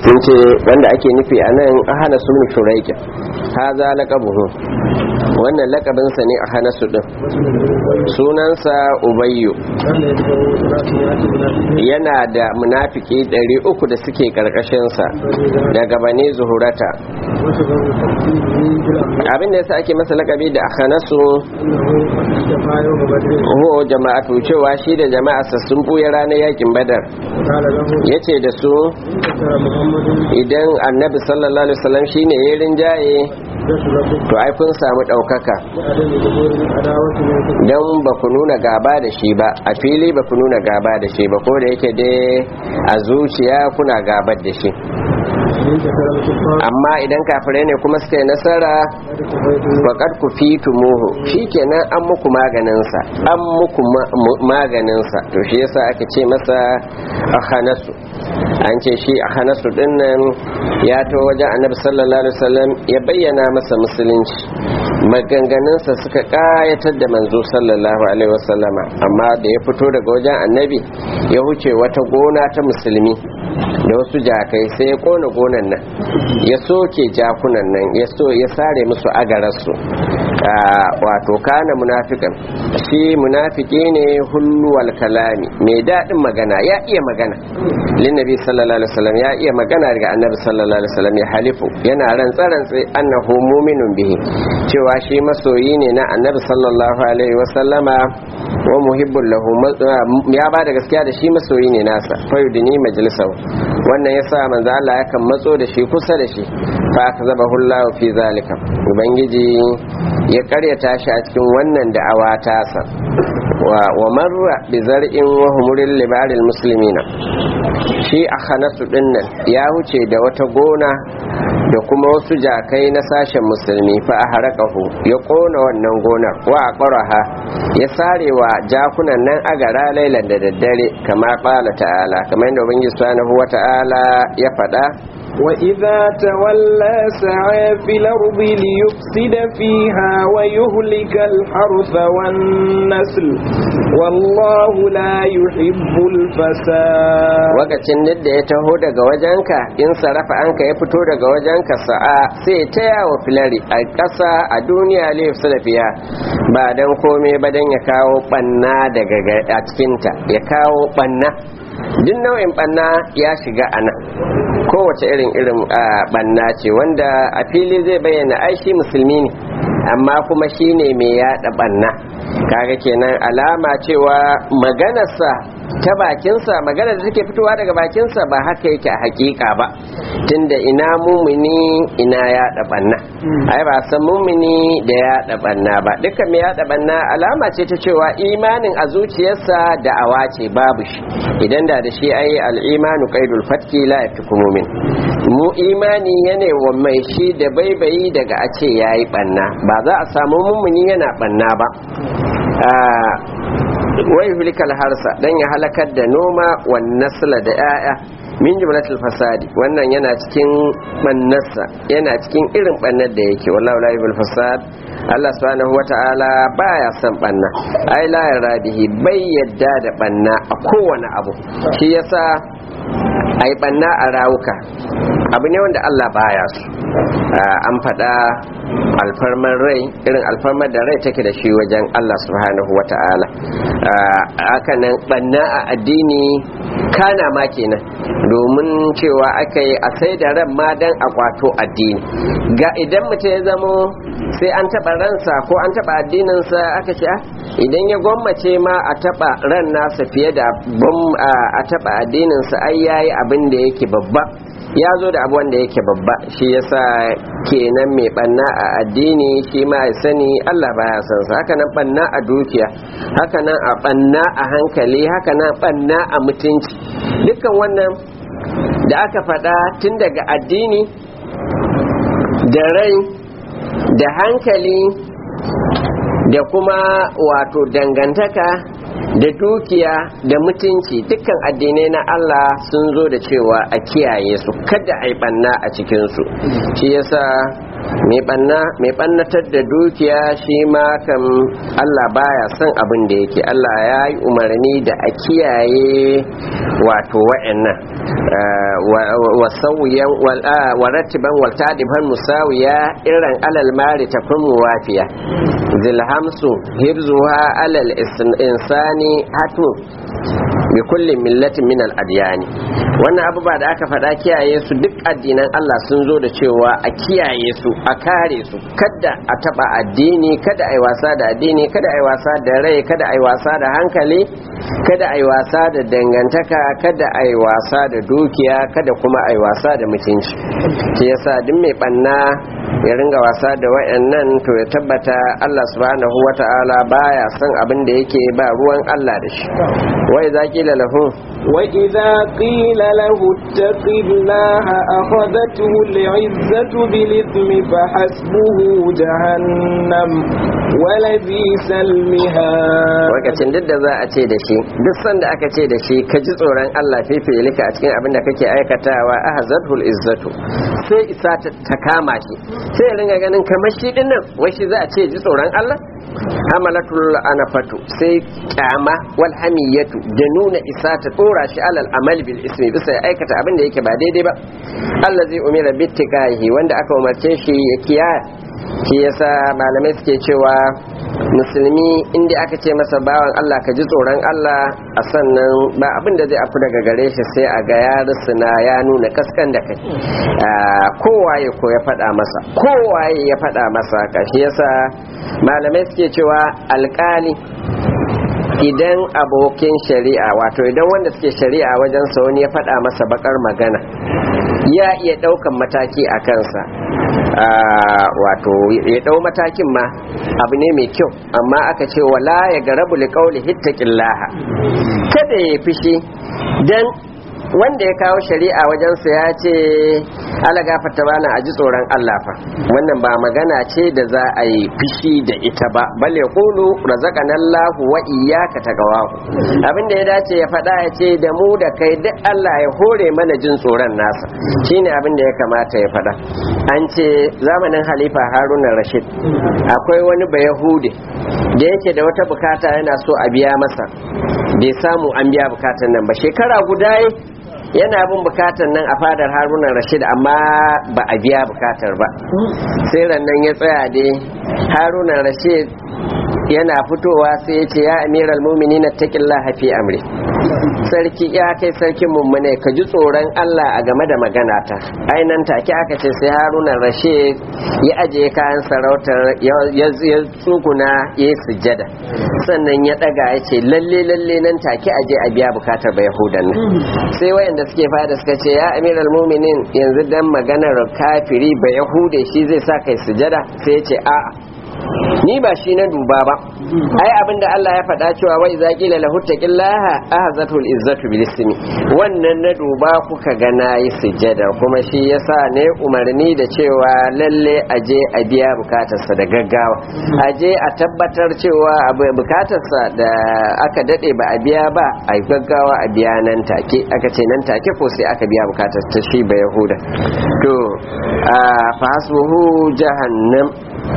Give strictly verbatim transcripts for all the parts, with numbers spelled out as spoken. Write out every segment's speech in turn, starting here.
sun ce wanda ake nufi a nan a hana su min shuraikin haza laƙabuhu wannan laƙabinsa ne a hana su ɗin sunansa ubayyu yana da munafiki ɗari uku da suke ƙarƙashinsa daga bane zuhurata abin da yasa ake masa laƙabi da akhanasu ho jama'atu cewa shi da jama'arsa sun buya ranar yakin badar yace da su idan annabi sallallahu alaihi wasallam shine ya rinjaye to ai kun samu ɗaukaka don ba ku nuna gaba da shi ba a fili ba ku nuna gaba da shi ba ko da yake dai a zuciya kuna gabar da shi amma idan kafirai ne kuma suka yi nasara waƙar ku fi tumuhu shi kenan an muku maganinsa an muku maganinsa to shi yasa aka ce masa akhanasu an ce shi akhanasu dinnan ya to wajen annabi sallallahu alaihi wasallam ya bayyana masa musulunci maganganunsa suka kayatar da manzo sallallahu alaihi wasallama amma da ya fito daga wajen annabi ya huce wata gona ta musulmi da wasu jakai sai ya kona gonan nan ya soke jakunan nan ya so ya sare musu agararsu wato kana munafikan shi munafiki ne hulwal kalami mai daɗin magana ya iya magana linnabi sallallahu alaihi wasallam ya iya magana daga annabi sallallahu alaihi wasallam ya halifu yana rantsarantsi annahu mu'minun bihi cewa shi masoyi ne na annabi sallallahu alaihi wasallama wa muhibbul lahu ya ba da gaskiya da shi masoyi ne nasa fayudini majalisau wannan yasa manzo Allah yakan matso da shi kusa da shi fa akazabahu Allah fi zalika ubangiji ya karyata shi a cikin wannan da'awa tasa wa marra bi zar'in wa humuril libaril muslimina shi akhanasu dinnan ya huce da wata gona da kuma wasu jakai na sashen musulmi fa a harakahu ya kona wannan gonar wa aqaraha ya sarewa jakunan nan agara lailan da daddare kama qala ta'ala kamar yadda ubangiji subhanahu wata'ala ya faɗa وإذا تولى سعى في الأرض ليفسد فيها ويهلك الحرث والنسل والله لا يحب الفساد wakacin da ya taho daga wajenka in sarafa anka ya fito daga wajenka sa'a sai ta yawo filari a ƙasa a duniya li yufsida fiha ba dan komai ba dan ya kawo banna daga a cikinta ya kawo banna duk nau'in banna ya shiga ana kowace irin irin banna ce wanda a fili zai bayyana ai shi musulmi ne amma kuma shine mai yada banna kaga kenan alama cewa maganarsa ta bakinsa magana da take fitowa daga bakinsa ba haka yake a hakika ba tunda ina mumini ina yada banna ai ba san mumini da yada banna ba dukkan mai yada banna alama ce ta cewa imanin a zuciyarsa da awa ce babu shi idan da da shi ai al-imanu qaidul fatki la yafiku mumin mu imani yana wa mai shi da baibayi daga a ce yayi banna ba za a samu mumini yana banna ba wai hulikal harsa dan ya halakar da noma wan nasla da yaya min jumlatul fasadi wannan yana cikin bannarsa yana cikin irin bannar da yake wallahi la yubul fasad Allah subhanahu wata'ala baya son banna ai la yaradihi bai yadda da banna a kowane abu shi yasa ai banna a rawuka abu ne wanda Allah baya su an faɗa alfarmar rai irin alfarmar da rai take da shi wajen Allah subhanahu wata'ala haka nan banna a addini kana ma kenan domin cewa aka yi a sai da ran ma dan a kwato addini ga idan mutum ya zamo sai an taɓa ransa ko an taɓa addininsa aka ce idan ya gwammace ma a taɓa ran nasa fiye da a taɓa addininsa ai yayi abin da yake babba ya zo da abu wanda yake babba shi yasa kenan mai banna a addini shi ma ya sani Allah baya son sa haka nan banna a dukiya haka nan a banna a hankali haka nan banna a mutunci dukkan wannan da aka faɗa tun daga addini da rai da hankali da kuma wato dangantaka da dukiya da mutunci dukkan addinai na Allah sun zo da cewa a kiyaye su kada a yi banna a cikinsu shi yasa mai banna mai bannatar da dukiya shi ma kan Allah baya son abin da yake. Allah ya yi umarni da a kiyaye wato wa'annan wa sauyan wa rattiban wal tadiban musawiya irin alal mari takun muwafiya zilhamsu hibzuha alal insani hatu bi kulli millatin min al-adyani. wannan abubuwa da aka faɗa kiyaye su duk addinan Allah sun zo da cewa a kiyaye su a kare su, kada a taba addini, kada ai wasa da addini, kada ai wasa da rai, kada ai wasa da hankali, kada ai wasa da dangantaka, kada ai wasa da dukiya, kada kuma ai wasa da mutunci. shi yasa duk mai banna ya ringa wasa da wayannan to ya tabbata Allah subhanahu wata'ala baya son abin da yake ba ruwan Allah da shi. wai zaki lahu wa idza qila lahu ittaqillaha akhadhathu al'izzatu bil ithmi fa hasbuhu jahannam wa labisal mihad. lokacin duk da za a ce da shi, duk sanda aka ce da shi ka ji tsoron Allah fifilika a cikin abin da kake aikatawa akhadhathu al'izzatu, sai isa ta kama shi, sai ya ringa ganin kamar shi din nan wai shi za a ce ji tsoron Allah. hamalatul anafatu, sai kyama wal hamiyatu da nuna isa ta dora shi alal amal bil ismi, bisa ya aikata abin da yake ba daidai ba. Allah zai umira bittiqahi, wanda aka umarce shi ya kiyaye. shi yasa malamai suke cewa musulmi inda aka ce masa bawan Allah ka ji tsoron Allah, a sannan ba abin da zai afu daga gare shi sai a ga ya rusuna ya nuna kaskan da kai. kowaye ko ya faɗa masa kowaye ya faɗa masa ka shi yasa malamai suke cewa alƙali idan abokin shari'a, wato idan wanda suke shari'a wajen sa wani ya faɗa masa bakar magana, ya iya ɗaukan mataki a kansa. wato ya ɗau matakin ma abu ne mai kyau, amma aka ce wala ya garabu liqauli hittaqillaha, kada ya fishi dan wanda ya kawo shari'a wajensa ya ce ala gafarta bana a ji tsoron Allah fa, wannan ba magana ce da za a yi fishi da ita ba, bal ya kulu razaqanallahu wa iyyaka taqwahu. abin da ya dace ya faɗa ya ce da mu da kai duk Allah ya hore mana jin tsoron nasa, shine abin da ya kamata ya faɗa. an ce zamanin halifa Haruna Rashid akwai wani bayahude da yake da wata bukata yana so a biya masa, bai samu an biya bukatan nan ba, shekara guda yana bin bukatar nan a fadar Haruna Rashid amma ba a biya bukatar ba. sai rannan ya tsaya dai Haruna Rashid yana fitowa sai ya ce ya amiral mu'minin taqillaha fi amri, sarki ya kai sarkin mummune ka ji tsoron Allah a game da magana ta. ainan take aka ce sai Haruna Rashid ya aje kayan sarautar ya tsuguna ya yi sujjada, sannan ya daga ya ce lalle lalle nan take aje a biya bukatar ba yahudan nan. sai wayanda suke fada suka ce ya amiral mu'minin yanzu dan maganar kafiri ba yahude shi zai sa kai sujjada? sai ya ce a'a, ni ba shi na duba ba, ai abinda Allah ya faɗa cewa wai za qila lahu taqillaha ahzatul izzatu bil ismi, wannan na duba kuka ga nayi sujjada, kuma shi yasa ne umarni da cewa lalle aje a biya bukatarsa da gaggawa, aje a tabbatar cewa bukatarsa da aka dade ba a biya ba a gaggawa a biya nan take. aka ce nan take ko sai aka biya bukatar ta shi ba yahuda. to fa hasbuhu jahannam,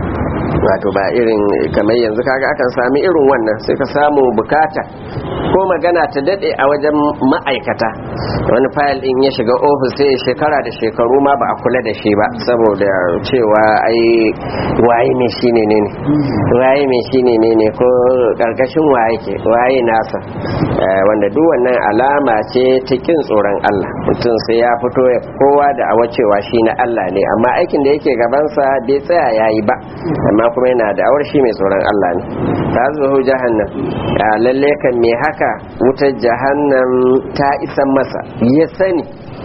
wato ba irin kamar yanzu kaga akan sami irin wannan, sai ka samu bukata ko magana ta dade a wajen ma'aikata, wani fayil din ya shiga ofis sai shekara da shekaru ma ba a kula da shi ba, saboda cewa ai waye mai shine ne ne waye mai shine ne ne ko karkashin waye ke waye nasa, wanda duk wannan alama ce ta kin tsoron Allah. mutum sai ya fito ya kowa da awa cewa shi na Allah ne, amma aikin da yake gabansa bai tsaya yayi ba, amma kuma yana da awar shi mai tsoron Allah ne. ta zuhu jahannam, lalle kan me haka wutar jahannam ta isan masa, ya sani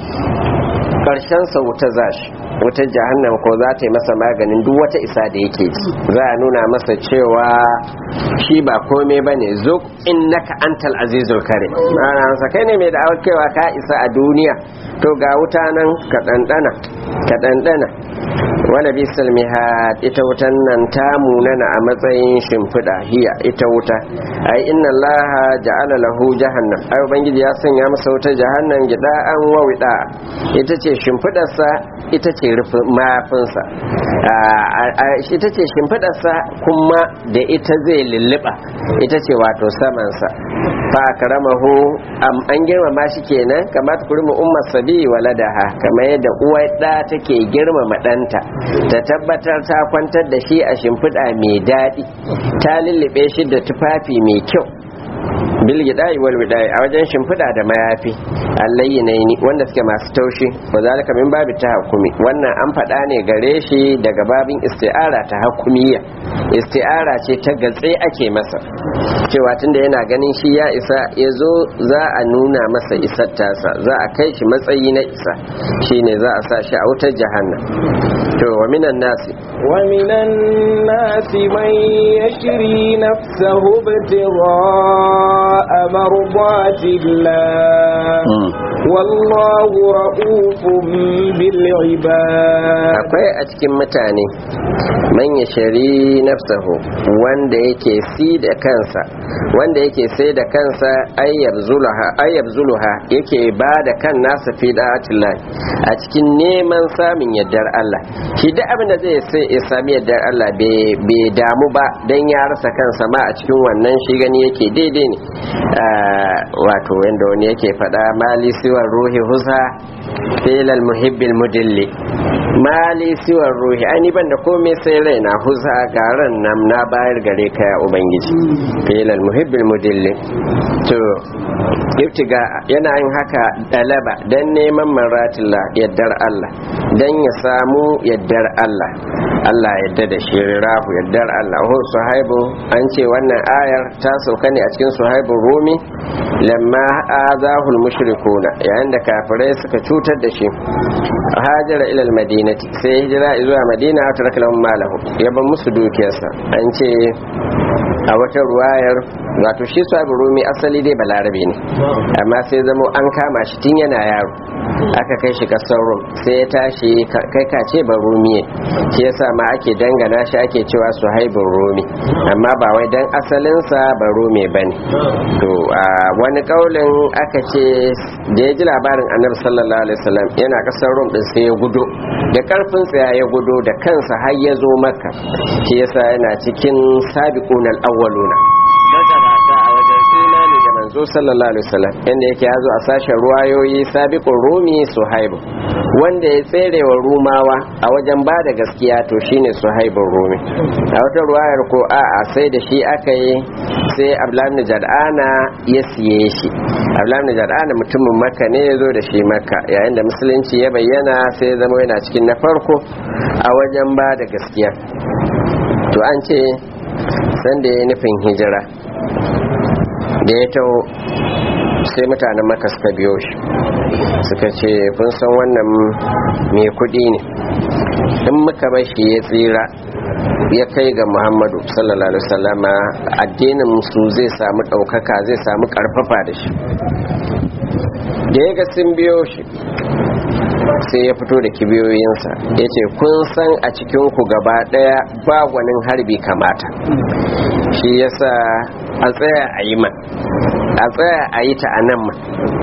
karshen sa wuta zashi. wutar jahannam ko za ta yi masa maganin duk wata isa da yake ji, za a nuna masa cewa shi ba komai bane, zuk innaka antal azizul karim, ana sa kai ne mai da kewa ka isa a duniya, to ga wuta nan ka dandana ka dandana wala bisal mihad ita wutan nan ta munana a matsayin shimfiɗa hiya ita wuta ai inna allaha ja'ala lahu jahannam ai ubangiji ya sanya masa wuta jahannam gida'an wa wida ita ce shimfiɗarsa ita ce rufin mafinsa ita ce shimfiɗarsa kuma da ita zai lulluɓa ita ce wato samansa fa karamahu an girmama shi kenan kamar ta kurma ummar sabi waladaha kamar yadda uwar da take girmama ɗanta ta tabbatar ta kwantar da shi a shimfiɗa mai daɗi ta lullube shi da tufafi mai kyau bilgidai wal bidai a wajen shimfiɗa da mayafi allayyinaini wanda suke masu taushi wa zalika min babi tahakkumi wannan an faɗa ne gare shi daga babin isti'ara ta hakumiyya isti'ara ce ta gatse ake masa cewa tunda yana ganin shi ya isa ya zo za a nuna masa isar tasa za a kai shi matsayi na isa shine za a sa shi a wutar jahannam to wa minan nasi wa minan nasi man yashri nafsahu ibtigha'a mardatillah wallahu ra'ufun bil ibad akwai a cikin mutane man yashri nafsahu wanda yake si da kansa wanda yake sai da kansa ayyab zulaha ayyab zuluha yake ba da kan nasa fi da'atillah a cikin neman samun yardar Allah shi duk abin da zai sai ya sami yardar Allah bai damu ba dan ya rasa kansa ma a cikin wannan shi gani yake daidai ne wato wanda wani yake faɗa mali siwar ruhi husa filal muhibbil mudilli mali siwar ruhi ani ban da komai sai raina husa garan nan na bayar gare ka ya ubangiji filal muhibbil mudilli to ibtiga yana yin haka dalaba dan neman maratillah yaddar Allah dan ya samu yaddar Allah Allah yadda da shi rahu yaddar Allah ho suhaibu an ce wannan ayar ta sauka ne a cikin suhaibu rumi lamma azahul mushrikuna yayin da kafirai suka cutar da shi hajara ila almadinati sai hijira zuwa madina ta rakalan malahu ya ban musu dukiyarsa an ce a wata ruwayar wato shi sabu rumi asali dai balarabe ne amma sai zamo an kama shi tun yana yaro aka kai shi kasar rum sai ya tashi kai kace ba rumiye shi yasa ma ake dangana shi ake cewa suhaibun rumi amma ba wai dan asalinsa ba rumi bane to a wani kaulin aka ce da ya ji labarin annabi sallallahu alaihi wasallam yana kasar rum din sai ya gudo da karfin tsaya ya gudo da kansa har ya zo makka shi yasa yana cikin sabiqunal awwaluna manzo sallallahu alaihi wasallam inda yake yazo a sashen ruwayoyi sabiqur rumi suhaibu wanda ya tsere wa rumawa a wajen ba da gaskiya to shine suhaibur rumi a wata ruwayar ko a a sai da shi aka yi sai abdullahi ibn jad'ana ya siye shi abdullahi ibn jad'ana mutumin makka ne ya zo da shi makka yayin da musulunci ya bayyana sai ya zama yana cikin na farko a wajen ba da gaskiya to an ce sanda ya nufin hijira da ya taho sai mutanen maka suka biyo shi suka ce kun san wannan mai kudi ne in muka bar shi ya tsira ya kai ga muhammadu sallallahu alaihi wasallama addinin su zai samu daukaka zai samu karfafa da shi da ya ga sun biyo shi sai ya fito da kibiyoyinsa ya ce kun san a cikinku gaba daya ba gwanin harbi kamata shi yasa a tsaya a yi man a tsaya a yi ta a nan man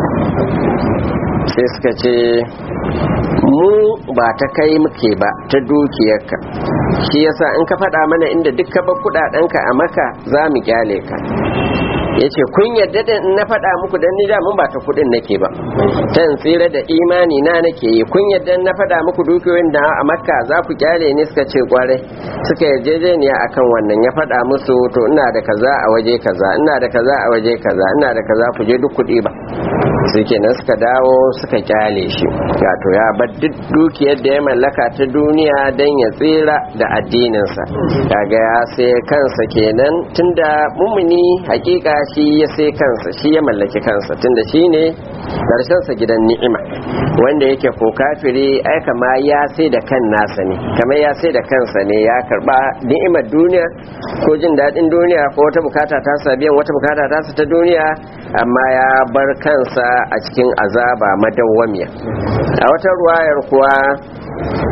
sai suka ce mu ba ta kai muke ba ta dukiyarka shi yasa in ka faɗa mana inda duk ka bar kuɗaɗenka a maka za mu kyale ka ya ce kun yadda da na faɗa muku don ni mun ba ta kuɗin nake ba tan tsira da imani na nake yi kun yadda na faɗa muku dukiyoyin da a makka za ku kyale ni suka ce kwarai suka yarjejeniya akan wannan ya faɗa musu to ina da kaza a waje kaza ina da kaza a waje kaza ina da kaza ku je duk kuɗi ba sai kenan suka dawo suka kyale shi wato ya bar duk dukiyar da ya mallaka ta duniya don ya tsira da addininsa kaga ya sai kansa kenan tunda mumuni hakika shi ya sai kansa shi ya mallaki kansa tunda shi ne sa gidan ni'ima wanda yake ko kafiri ai kama ya sai da kan nasa ne kamar ya sai da kansa ne ya karba ni'imar duniya ko jin daɗin duniya ko wata bukata ta sa biyan wata bukata ta sa ta duniya amma ya bar kansa a cikin azaba madawwamiya a wata ruwayar kuwa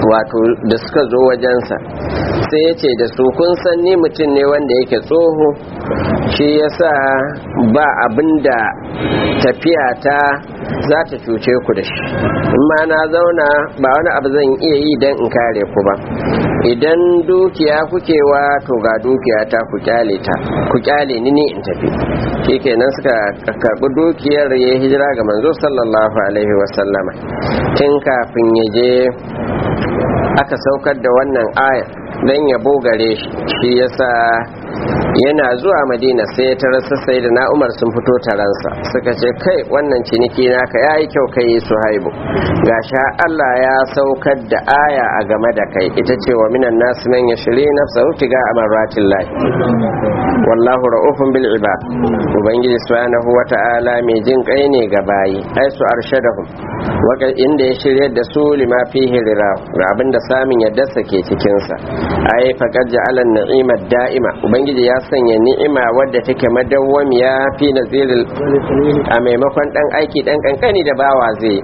wato da suka zo wajensa sai ya ce da su kun san ni mutum ne wanda yake tsoho shi yasa ba abinda tafiya ta za ta cuce ku da shi amma na zauna ba wani abu zan iya yi don in kare ku ba idan dukiya kuke wa to ga dukiya ta ku kyale ta ku kyale ni ne in tafi shikenan suka karbi dukiyar ya hijira ga manzo sallallahu alaihi wasallama tun kafin ya je aka saukar da wannan aya dan yabo gare shi shi yasa yana zuwa madina sai ta rasa sai da na'umar sun fito taransa suka ce kai wannan ciniki naka yayi kyau kai Suhaibu gashi Allah ya saukar da aya a game da kai ita ce wa minan nas man yashri nafsahu tiga amaratillah wallahu ra'ufun bil ibad ubangiji subhanahu wata'ala mai jin kai ne ga bayi ai su arshadahum waka inda ya shiryar da su lima fihi rira abinda samin yadda sake cikin sa ai faqad ja'ala an-ni'ima da'ima ubangiji ya sanya ni'ima wadda take madawwamiya fi naziril a maimakon dan aiki dan kankani da bawa zai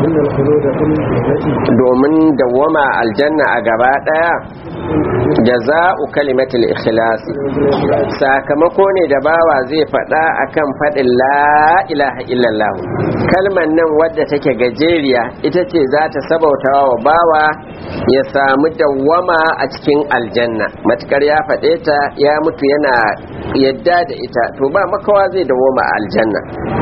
domin dawwama aljanna a gaba daya jaza'u kalimatul ikhlas sakamako ne da bawa zai fada akan fadin la ilaha illallah kalman nan wadda take gajeriya ita ce za ta sabautawa wa bawa ya samu dawwama a cikin aljanna matukar ya fade ta ya mutu yana yadda da ita to ba makawa zai dawwama a aljanna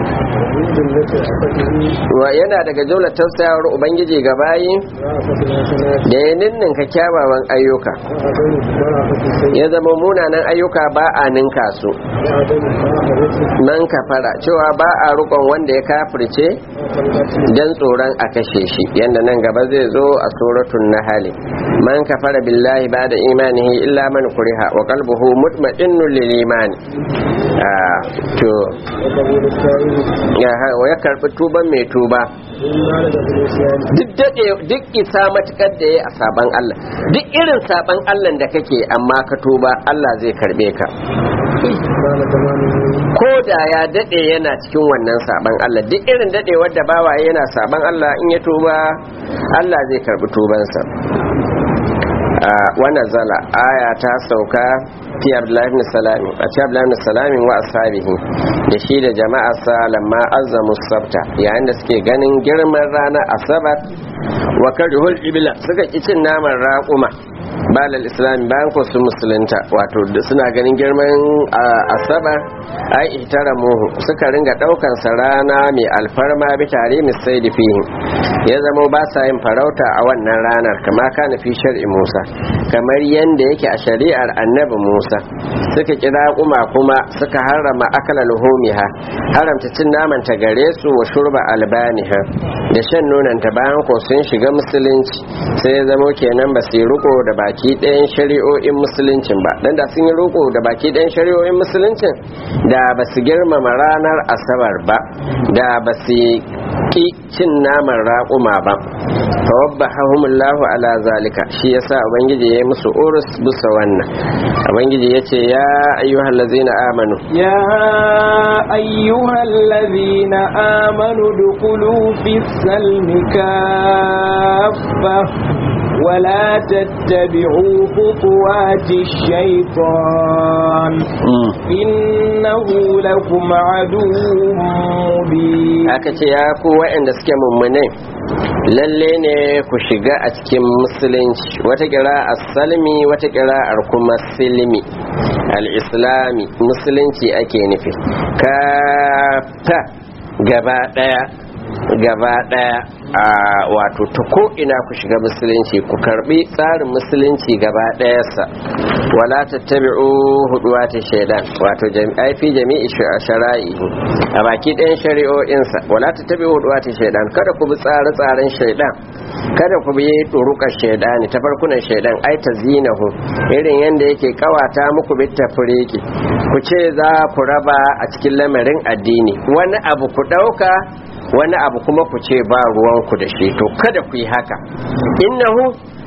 wa yana daga jumlar tausayawar ubangiji ga bayi da ya ninninka kyawawan ayyuka ya zama munanan ayyuka ba a ninka su nan kafara cewa ba a rukon wanda ya kafirce dan tsoron a kashe shi yanda nan gaba zai zo a suratul nahl man kafara billahi ba'da imanihi illa man kuriha wa qalbuhu mutma'innun lil iman to ya karbi tuban mai tuba duk isa matukar da ya a saban Allah duk irin saban Allah da kake amma ka tuba Allah zai karbe ka ko da ya dade yana cikin wannan saban Allah duk irin dade wadda bawaye yana saban Allah in ya tuba Allah zai karbi tubansa wannan zala aya ta sauka fi Abdullahi ibn Salam a ci Abdullahi ibn Salam wa ashabihi da shi da jama'a sa lamma azzamu sabta yayin da suke ganin girman ranar asabar wa karihul ibla suka ki cin naman raquma balal islam bayan ko su musulunta wato suna ganin girman asabar ai ihtaramuhu suka ringa daukan sa rana mai alfarma bi tare misaidi fihi ya zama ba sa yin farauta a wannan ranar kama kana fi shar'i Musa kamar yanda yake a shari'ar annabi Musa suka kira kuma kuma suka harama akala luhumiha haramta cin naman ta gare su wa shurba albaniha da shan nonon ta bayan ko sun shiga musulunci sai ya zama kenan ba su riko da baki ɗayan shari'o'in musuluncin ba dan da sun yi riko da baki ɗayan shari'o'in musuluncin da ba su girmama ranar asabar ba da ba su ki cin naman raƙuma ba fawabbahumullahu ala zalika shi yasa ubangiji yayi musu urus bisa wannan ubangiji yace ya ayyuhallazina amanu ya ayyuhallazina amanu dukulu fis salmi kaffa ولا تتبعوا خطوات الشيطان إنه لكم عدو مبين akace ya ku waɗanda suke mummune lalle ne ku shiga a cikin musulunci wata kira as-salmi wata kira kuma silmi al-islami musulunci ake nufi ka ta gaba daya gaba daya a wato ta ko ina ku shiga musulunci ku karbi tsarin musulunci gaba dayarsa wala tattabi'u huduwati shaytan wato jami'ai fi jami'i shara'i a baki ɗayan shari'o'insa wala tattabi'u huduwati shaytan kada ku bi tsare-tsaren shaytan kada ku bi turuka shaydani ta farkunan shaytan ai tazinahu irin yanda yake kawata muku bi tafriki ku ce za ku raba a cikin lamarin addini wani abu ku dauka wani abu kuma ku ce ba ruwanku da shi to kada ku yi haka innahu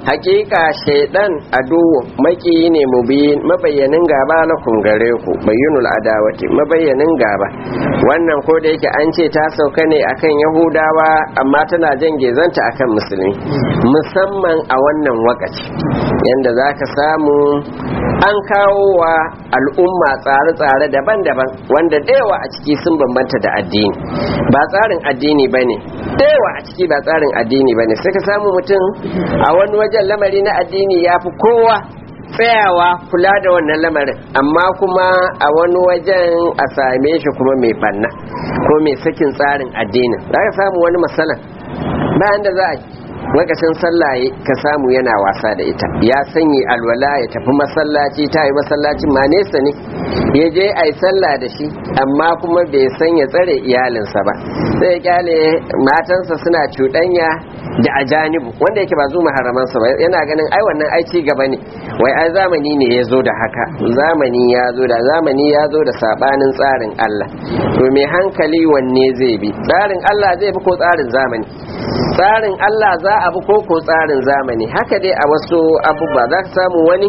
hakika shaidan aduwu maki ne mubin mabayyanin gaba lakum gare ku bayyinul adawati mabayyanin gaba wannan ko da yake an ce ta sauka ne akan yahudawa amma tana jan gezanta akan musulmi musamman a wannan wakaci yanda zaka samu an kawo wa al'umma tsare-tsare daban-daban wanda dayawa a ciki sun bambanta da addini ba tsarin addini bane dayawa a ciki ba tsarin addini bane sai ka samu mutum a wani wajen lamari na addini ya fi kowa tsayawa kula da wannan lamarin amma kuma a wani wajen a same shi kuma mai banna ko mai sakin tsarin addinin za ka samu wani matsalan bayan da za a lokacin sallah ka samu yana wasa da ita ya sanya alwala ya tafi masallaci ta yi masallacin ma nesa ne ya je a yi sallah da shi amma kuma bai sanya tsare iyalinsa ba sai ya kyale matansa suna cuɗanya da ajanibu wanda yake ba zu maharamansa ba yana ganin ai wannan ai ci gaba ne wai ai zamani ne ya zo da haka zamani ya zo da zamani ya zo da sabanin tsarin Allah to mai hankali wanne zai bi tsarin Allah zai bi ko tsarin zamani tsarin Allah za a bi ko ko tsarin zamani haka dai a wasu abubuwa za ka samu wani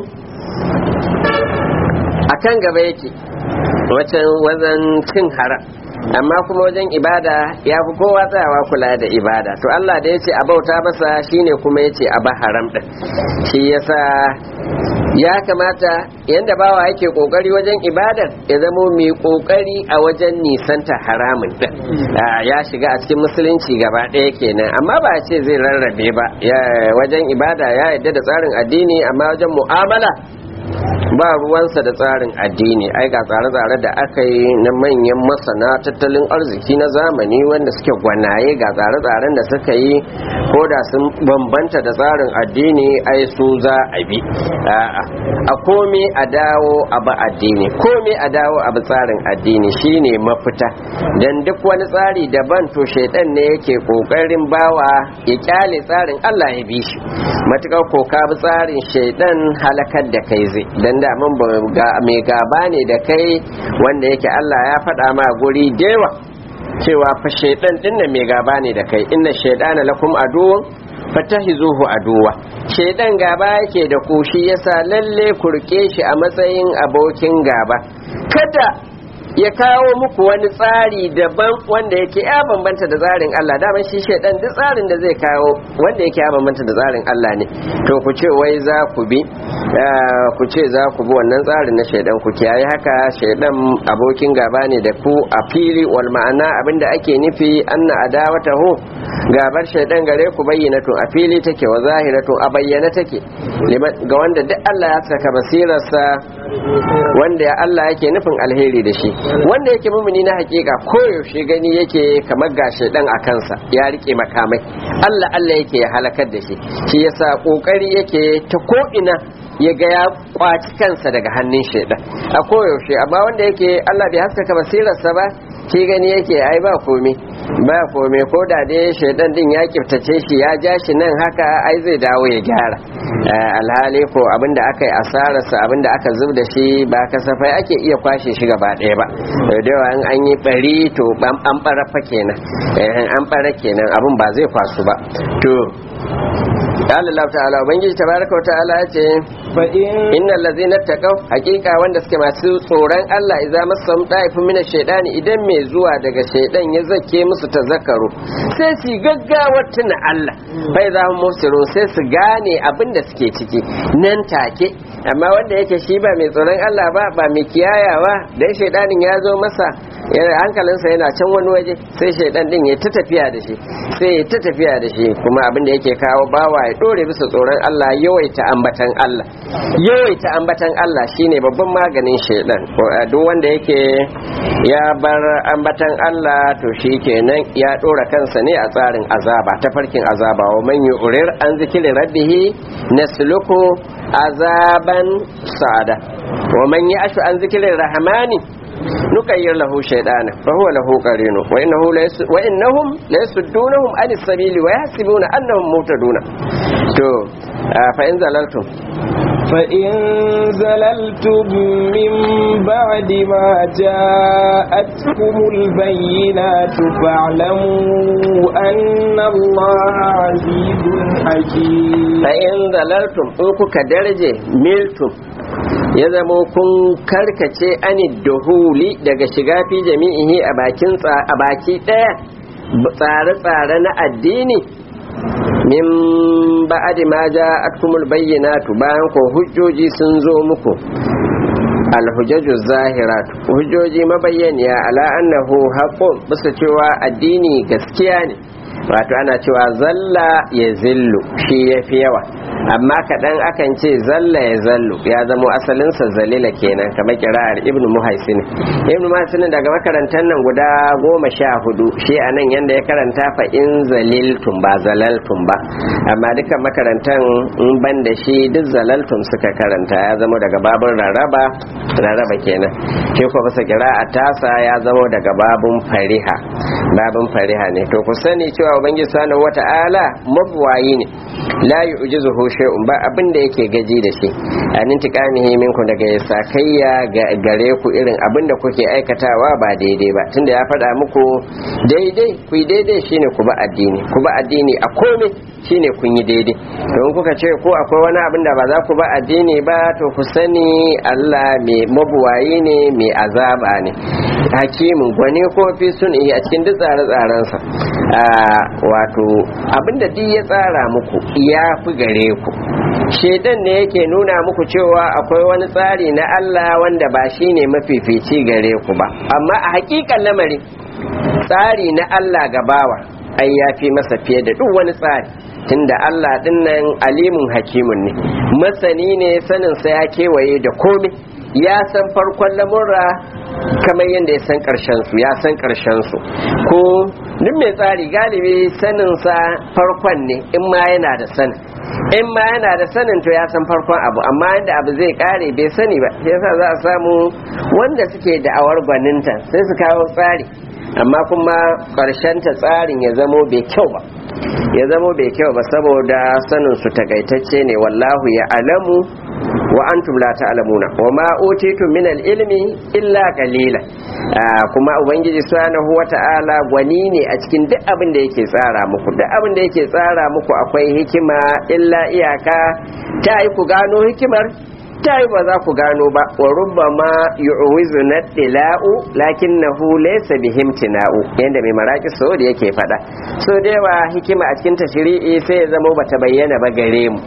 a kan gaba yake wajen cin haram amma kuma wajen ibada ya fi kowa tsayawa kula da ibada to Allah da ya ce a bauta masa shine kuma ya ce a ba haram din shi yasa ya kamata yanda bawa yake kokari wajen ibadar ya zamo mai kokari a wajen nisanta haramun din ya shiga a cikin musulunci gaba ɗaya kenan amma ba a ce zai rarrabe ba wajen ibada ya yadda da tsarin addini amma wajen mu'amala ba ruwansa da tsarin addini ai ga tsare-tsare da aka yi na manyan masana tattalin arziki na zamani wanda suke gwanaye ga tsare-tsaren da suka yi ko da sun bambanta da tsarin addini ai su za a bi a komi a dawo a ba addini komi a dawo a bi tsarin addini shine mafita dan duk wani tsari daban to shaitan ne yake kokarin bawa ya kyale tsarin Allah ya bi shi matukar ko ka bi tsarin shaitan halakar da kai zai dan da mun mai gaba ne da kai wanda yake Allah ya faɗa ma guri dewa cewa fa shaitan din nan mai gaba ne da kai inna shaitana lakum aduwwun fatahizuhu aduwa shaitan gaba yake da ku shi yasa lalle kurke shi a matsayin abokin gaba kada ya kawo muku wani tsari daban wanda yake ya bambanta da tsarin Allah daman shi shaidan duk tsarin da zai kawo wanda yake ya bambanta da tsarin Allah ne to ku ce wai za ku bi ku ce za ku bi wannan tsarin na shaidan ku kiyaye haka shaidan abokin gaba ne da ku a fili wal ma'ana abinda ake nufi anna adawatahu gabar shaidan gare ku bayyinatu a fili take wa zahiratu a bayyana take ga wanda duk Allah ya saka basirarsa wanda Allah yake nufin alheri da shi wanda yake mumuni na hakika koyaushe gani yake kamar ga shaidan a kansa ya rike makamai Allah Allah yake ya halakar da shi shi yasa kokari yake ta ko ina ya ga ya kwaci kansa daga hannun shaidan a koyaushe amma wanda yake Allah bai haskaka basirarsa ba shi gani yake ai ba komai ba komai ko da dai shaidan din ya kiftace shi ya ja shi nan haka ai zai dawo ya gyara alhali ko abinda aka yi asararsa abinda aka zub da shi ba kasafai ake iya kwashe shi gaba ɗaya ba da yawa an yi bari to an bara fa kenan an bara kenan abin ba zai kwasu ba to Allah ta'ala ubangiji tabaraka wa ta'ala ce fa innal ladzina taqaw haqiqa wanda suke masu tsoron Allah idza masam ta'ifun min ash-shaytani idan mai zuwa daga shaydan ya zake musu tazakkaru sai su gaggawa tuna Allah fa idza hum musiru sai su gane abin da suke ciki nan take amma wanda yake shi ba mai tsoron Allah ba ba mai kiyayawa dan shaydanin ya zo masa hankalinsa yana can wani waje sai shaydan din ya ta tafiya da shi sai ya ta tafiya da shi kuma abin da yake kawo bawa ya dore bisa tsoron Allah yawaita ambatan Allah yawaita ambatan Allah shine babban maganin shaydan duk wanda yake ya bar ambatan Allah to shikenan ya dora kansa ne a tsarin azaba ta farkin azaba wa man yu'rir an zikri rabbih nasluku azaban sa'ada wa man ya'shu an zikri rahmani nukayyir lahu shaytana fa huwa lahu qarinu wa innahu la wa innahum la yasuddunhum anis sabili wa yahsibuna annahum muhtaduna to fa in zalaltum فإن زللتم من بعد ما جاءتكم البينات فاعلموا أن الله عزيز حكيم. فإن زللتم أنكم كدرجة ملتم ya zama kun karkace ani duhuli daga shiga fi jami'ihi a bakin a baki daya tsare-tsare na addini min ba'adi ma ja'atkumul bayyinatu bayan ko hujjoji sun zo muku alhujjaju zahirat hujjoji mabayyaniya ala annahu haqqun bisa cewa addini gaskiya ne wato ana cewa zalla ya zillu shi yafi yawa amma kaɗan akan ce zalla ya zallu ya zamo asalinsa zalila kenan kamar kira'ar ibn muhaisin ibn muhaisin daga makarantar nan guda goma sha hudu shi a nan yadda ya karanta fa in zaliltum ba zalaltum ba amma dukkan makarantar in ban da shi duk zalaltum suka karanta ya zamo daga babun rarraba rarraba kenan shi ko bisa kira'a tasa ya zamo daga babun fariha babun fariha ne to ku sani cewa ubangiji subhanahu wata'ala mabwayi ne la yu'jizuhu shay'un ba abin da yake gaji da shi an intiqamihi minku daga sakayya gare ku irin abin da kuke aikatawa ba daidai ba tunda ya faɗa muku daidai ku yi daidai shine ku ba addini ku ba addini a komai shine kun yi daidai don kuka ce ko akwai wani abin da ba za ku ba addini ba to ku sani Allah mai mabuwayi ne mai azaba ne hakimin gwani ko fi sun yi a cikin duk tsare-tsarensa wato abinda duk ya tsara muku ya fi gare ku shedan ne yake nuna muku cewa akwai wani tsari na Allah wanda ba shi ne mafifici gare ku ba amma a hakikan lamari tsari na Allah gabawa ai ya fi masa fiye da duk wani tsari tunda Allah dinnan alimun hakimun ne masani ne saninsa ya kewaye da komai ya san farkon lamurra kamar yadda ya san karshen su ya san karshen su ko duk mai tsari galibi sanin sa farkon ne in ma yana da sanin in ma yana da sanin to ya san farkon abu amma yadda abu zai kare bai sani ba sai yasa za a samu wanda suke da'awar gwaninta sai su kawo tsari amma kuma karshen ta tsarin ya zamo bai kyau ba ya zamo bai kyau ba saboda sanin su takaitacce ne wallahu ya alamu wa antum la ta'lamuna wa ma utitum min al-ilmi illa qalila kuma ubangiji subhanahu wata'ala gwani ne a cikin duk abin da yake tsara muku duk abin da yake tsara muku akwai hikima illa iyaka ta yi ku gano hikimar ta yi ba za ku gano ba wa rubbama yu'wizu nadila'u lakinnahu laysa bihimtina'u yanda mai maraki so da yake fada so da yawa hikima a cikin tashri'i sai ya zama bata bayyana ba gare mu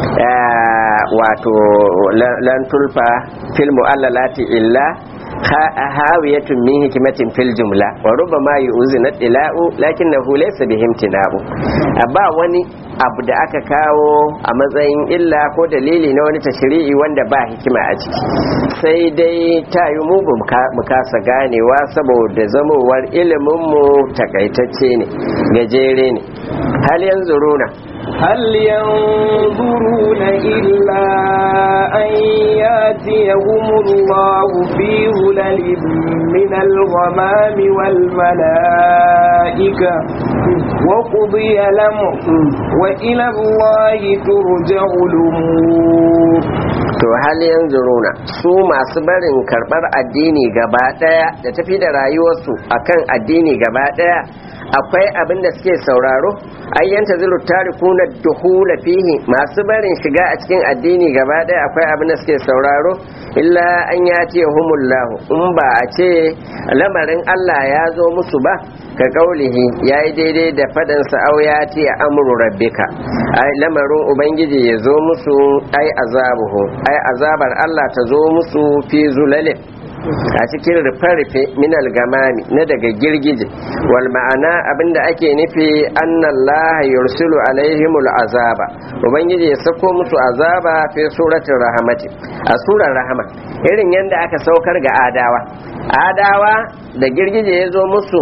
wato lan tulfa fil mu'allalati illa hawiyatun min hikimatin fil jumla wa rubbama yu'zi nadila'u lakinnahu laysa bihimtina'u ba wani abu da aka kawo a matsayin illa ko dalili na wani tashri'i wanda ba hikima a ciki sai dai ta yi mu mu kasa ganewa saboda zamowar ilimin mu takaitacce ne gajere ne hal yanzu runa هل ينظرون إلا أن ياتيهم الله في ظلل من الغمام والملائكة وقضي الأمر وإلى الله ترجع الأمور. to hal yanzuruna su masu barin karbar addini gaba daya da tafi da rayuwarsu akan addini gaba daya akwai abin da suke sauraro ayyanta zilu tarikuna duhula fihi masu barin shiga a cikin addini gaba daya akwai abin da suke sauraro illa an yati humullahu in ba a ce lamarin Allah ya zo musu ba ka kaulihi yayi daidai da fadan sa auyati amru rabbika ai lamarin ubangiji ya zo musu ai azabuhu ai azabar Allah ta zo musu fi zulalin a cikin rufe-rufe minal gamami na daga girgije wal ma'ana abinda ake nufi annallaha yursilu alaihimul azaba ubangiji ya sako musu azaba fi suratul rahmati a surar rahama irin yanda aka saukar ga adawa adawa da girgije ya zo musu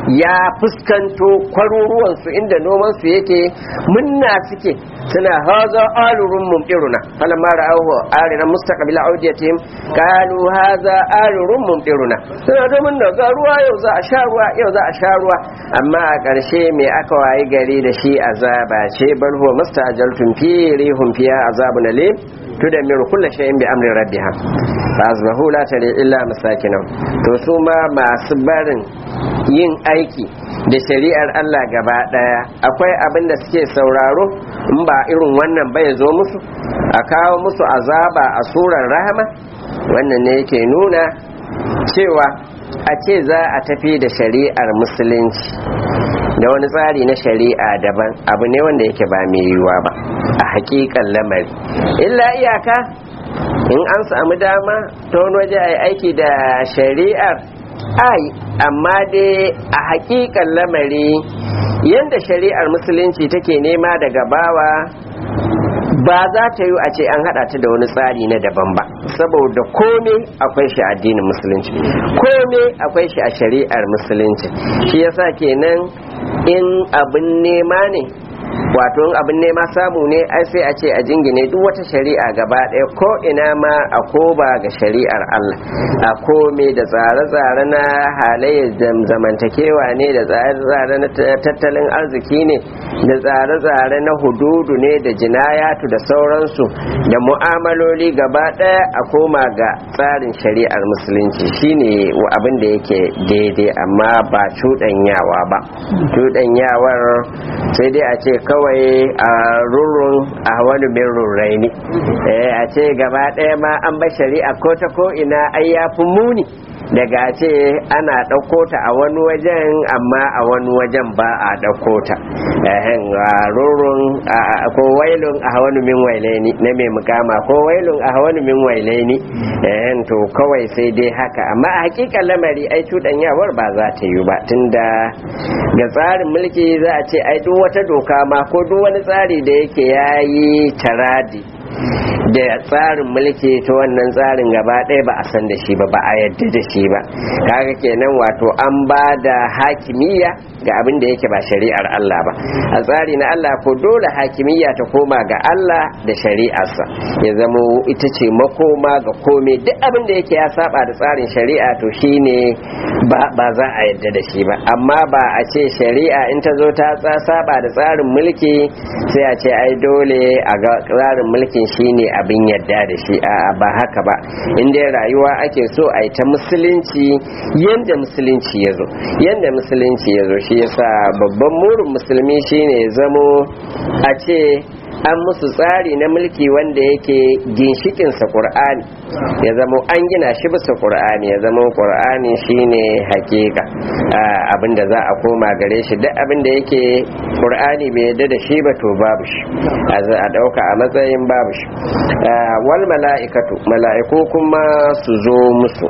ya fuskanto kwaruruwansu inda nomansu yake munna suke suna haza alurun mumtiruna falamma ra'ahu arina mustaqbil audiyatihim qalu haza alurun mumtiruna suna da munna ga ruwa yau za a sha ruwa yau za a sha ruwa amma a ƙarshe me aka wayi gari da shi azaba ce bal huwa mustajaltum fi rihum fiha azabun alim tudammiru kulli shay'in bi amri rabbiha fa azbahu la tari illa masakinahum to su ma masu barin yin aiki da shari'ar Allah gaba daya akwai abin da suke sauraro in ba irin wannan bai zo musu a kawo musu azaba a surar rahama wannan ne yake nuna cewa a ce za a tafi da shari'ar musulunci da wani tsari na shari'a daban abu ne wanda yake ba mai yiwuwa ba a hakikan lamari illa iyaka in an samu dama ta wani waje a yi aiki da shari'ar ai amma dai a hakikan lamari yadda shari'ar musulunci take nema daga bawa ba za ta yi a ce an hada ta da wani tsari na daban ba saboda kome akwai shi a addinin musulunci kome akwai shi a shari'ar musulunci shi yasa kenan in abin nema ne wato in abin nema samu ne ai sai a ce a jingine duk wata shari'a gaba ɗaya ko ina ma a koba ga shari'ar Allah a kome da tsare-tsare na halayyar zamantakewa ne da tsare-tsare na tattalin arziki ne da tsare-tsare na hududu ne da jinayatu da sauransu da mu'amaloli gaba ɗaya a koma ga tsarin shari'ar musulunci shine abin da yake daidai amma ba cuɗanyawa ba cuɗanyawar sai dai a ce kawai a rurrun a wani min rurrai ne a ce gaba ɗaya ma an bar shari'a ko ta ko ina ai ya fi muni daga ce ana ɗauko ta a wani wajen amma a wani wajen ba a ɗauko ta rurrun ko wailun a wani min wailaini na mai mukama ko wailun a wani min wailaini to kawai sai dai haka amma a hakikan lamari ai cuɗanyawar ba za ta yi ba tunda ga tsarin mulki za a ce ai duk wata doka ma ko duk wani tsari da yake yayi taradi da tsarin mulki ta wannan tsarin gaba ɗaya ba a san da shi ba ba a yadda da shi ba kaga kenan wato an ba da hakimiyya ga abin da yake ba shari'ar Allah ba a tsari na Allah ko dole hakimiyya ta koma ga Allah da shari'arsa ya zama ita ce makoma ga kome duk abin da yake ya saba da tsarin shari'a to shine ba ba za a yadda da shi ba amma ba a ce shari'a in ta zo ta saba da tsarin mulki sai a ce ai dole a ga tsarin mulkin shine abin yadda da shi a ba haka ba in dai rayuwa ake so a yi ta musulunci yanda musulunci ya zo yanda musulunci ya zo shi yasa babban murin musulmi shine ya zamo a ce an musu tsari na mulki wanda yake ginshikinsa ƙur'ani ya zama an gina shi bisa ƙur'ani ya zama ƙur'ani shine hakika abinda za a koma gare shi duk abinda yake ƙur'ani bai yadda da shi ba to babu shi a ɗauka a matsayin babu shi wal mala'ikatu mala'iku kuma su zo musu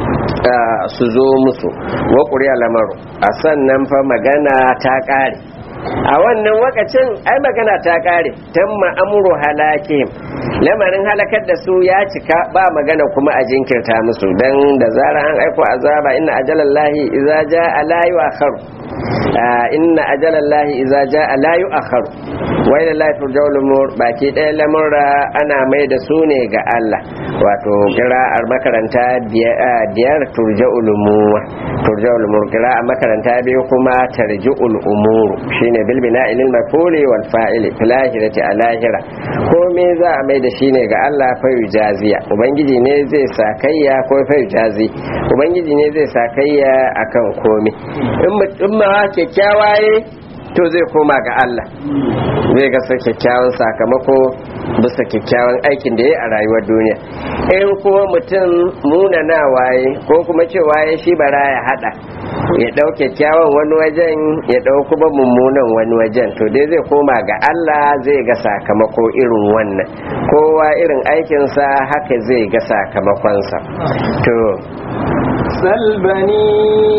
su zo musu wa ƙuri'a lamaru a sannan fa magana ta ƙare a wannan wakacin ai magana ta kare tamma amru halakihim lamarin halakar da su ya cika ba magana kuma a jinkirta musu dan da zara an aiko azaba inna ajalallahi idza jaa la yu'akhkhar inna ajalallahi idza jaa la yu'akhkhar wa ila la turja'ul umur baki ɗaya lamura ana mai da su ne ga Allah wato qira'ar makaranta biyar turja'ul umur turja'ul umur qira'a makaranta biyu kuma tarji'ul umur shine bil bina'i lil maf'uli wal fa'ili fil akhirati al akhirah komai za a mai da shi ne ga Allah fa yujaziya ubangiji ne zai sakayya ko fa yujazi ubangiji ne zai sakayya akan komai in mutum ma kyakkyawaye to zai koma ga Allah zai ga kyakkyawan sakamako bisa kyakkyawan aikin da ya a rayuwar duniya in kuma mutum munana waye ko kuma cewa ya shi bara ya hada ya dau kyakkyawan wani wajen ya dau kuma mummunan wani wajen to dai zai koma ga Allah zai ga sakamako irin wannan kowa irin aikinsa haka zai ga sakamakonsa to سل بني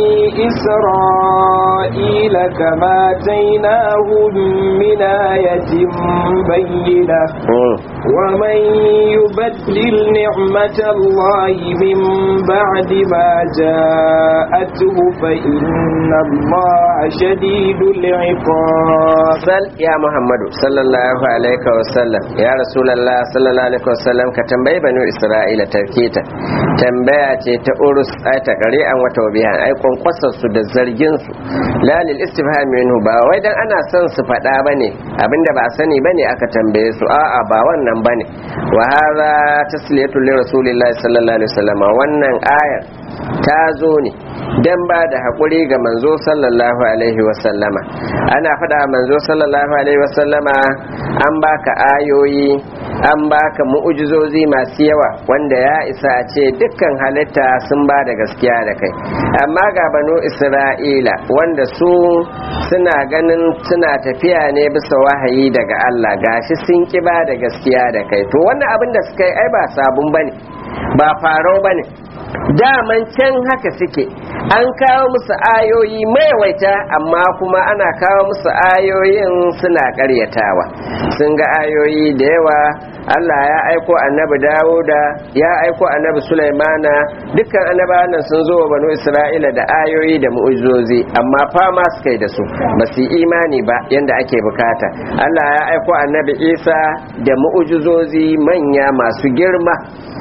إسرائيل كما آتيناهم من آية بينة ومن يبدل نعمة الله من بعد ما جاءته فإن الله شديد العقاب. سل يا محمد صلى الله عليه وسلم يا رسول الله صلى الله عليه وسلم كتنبي بنو إسرائيل تركيتا tambaya ce ta urus ai ta qari'an wa tawbihan ai kwankwasar su da zargin su la lil istifham minhu ba wai dan ana son su fada bane abinda ba sani bane aka tambaye su a'a ba wannan bane wa hadha tasliyatu li rasulillahi sallallahu alaihi wasallam wannan ayar ta zo ne dan ba da haƙuri ga manzo sallallahu alaihi wasallama ana faɗa manzo sallallahu alaihi wasallama an baka ayoyi an baka mu'ujizozi masu yawa wanda ya isa a ce dukkan halitta sun ba da gaskiya da kai amma ga banu isra'ila wanda su suna ganin suna tafiya ne bisa wahayi daga Allah gashi sun ki ba da gaskiya da kai to wannan abin da suka yi ai ba sabon bane ba farau bane daman can haka suke an kawo musu ayoyi maiwaita amma kuma ana kawo musu ayoyin suna karyatawa sun ga ayoyi da yawa Allah ya aiko annabi Dawuda ya aiko annabi Sulaimana dukkan annabawan nan sun zo wa banu Isra'ila da ayoyi da mu'ujizozi amma fama suka yi da su ba su imani ba yanda ake bukata Allah ya aiko annabi Isa da mu'ujizozi manya masu girma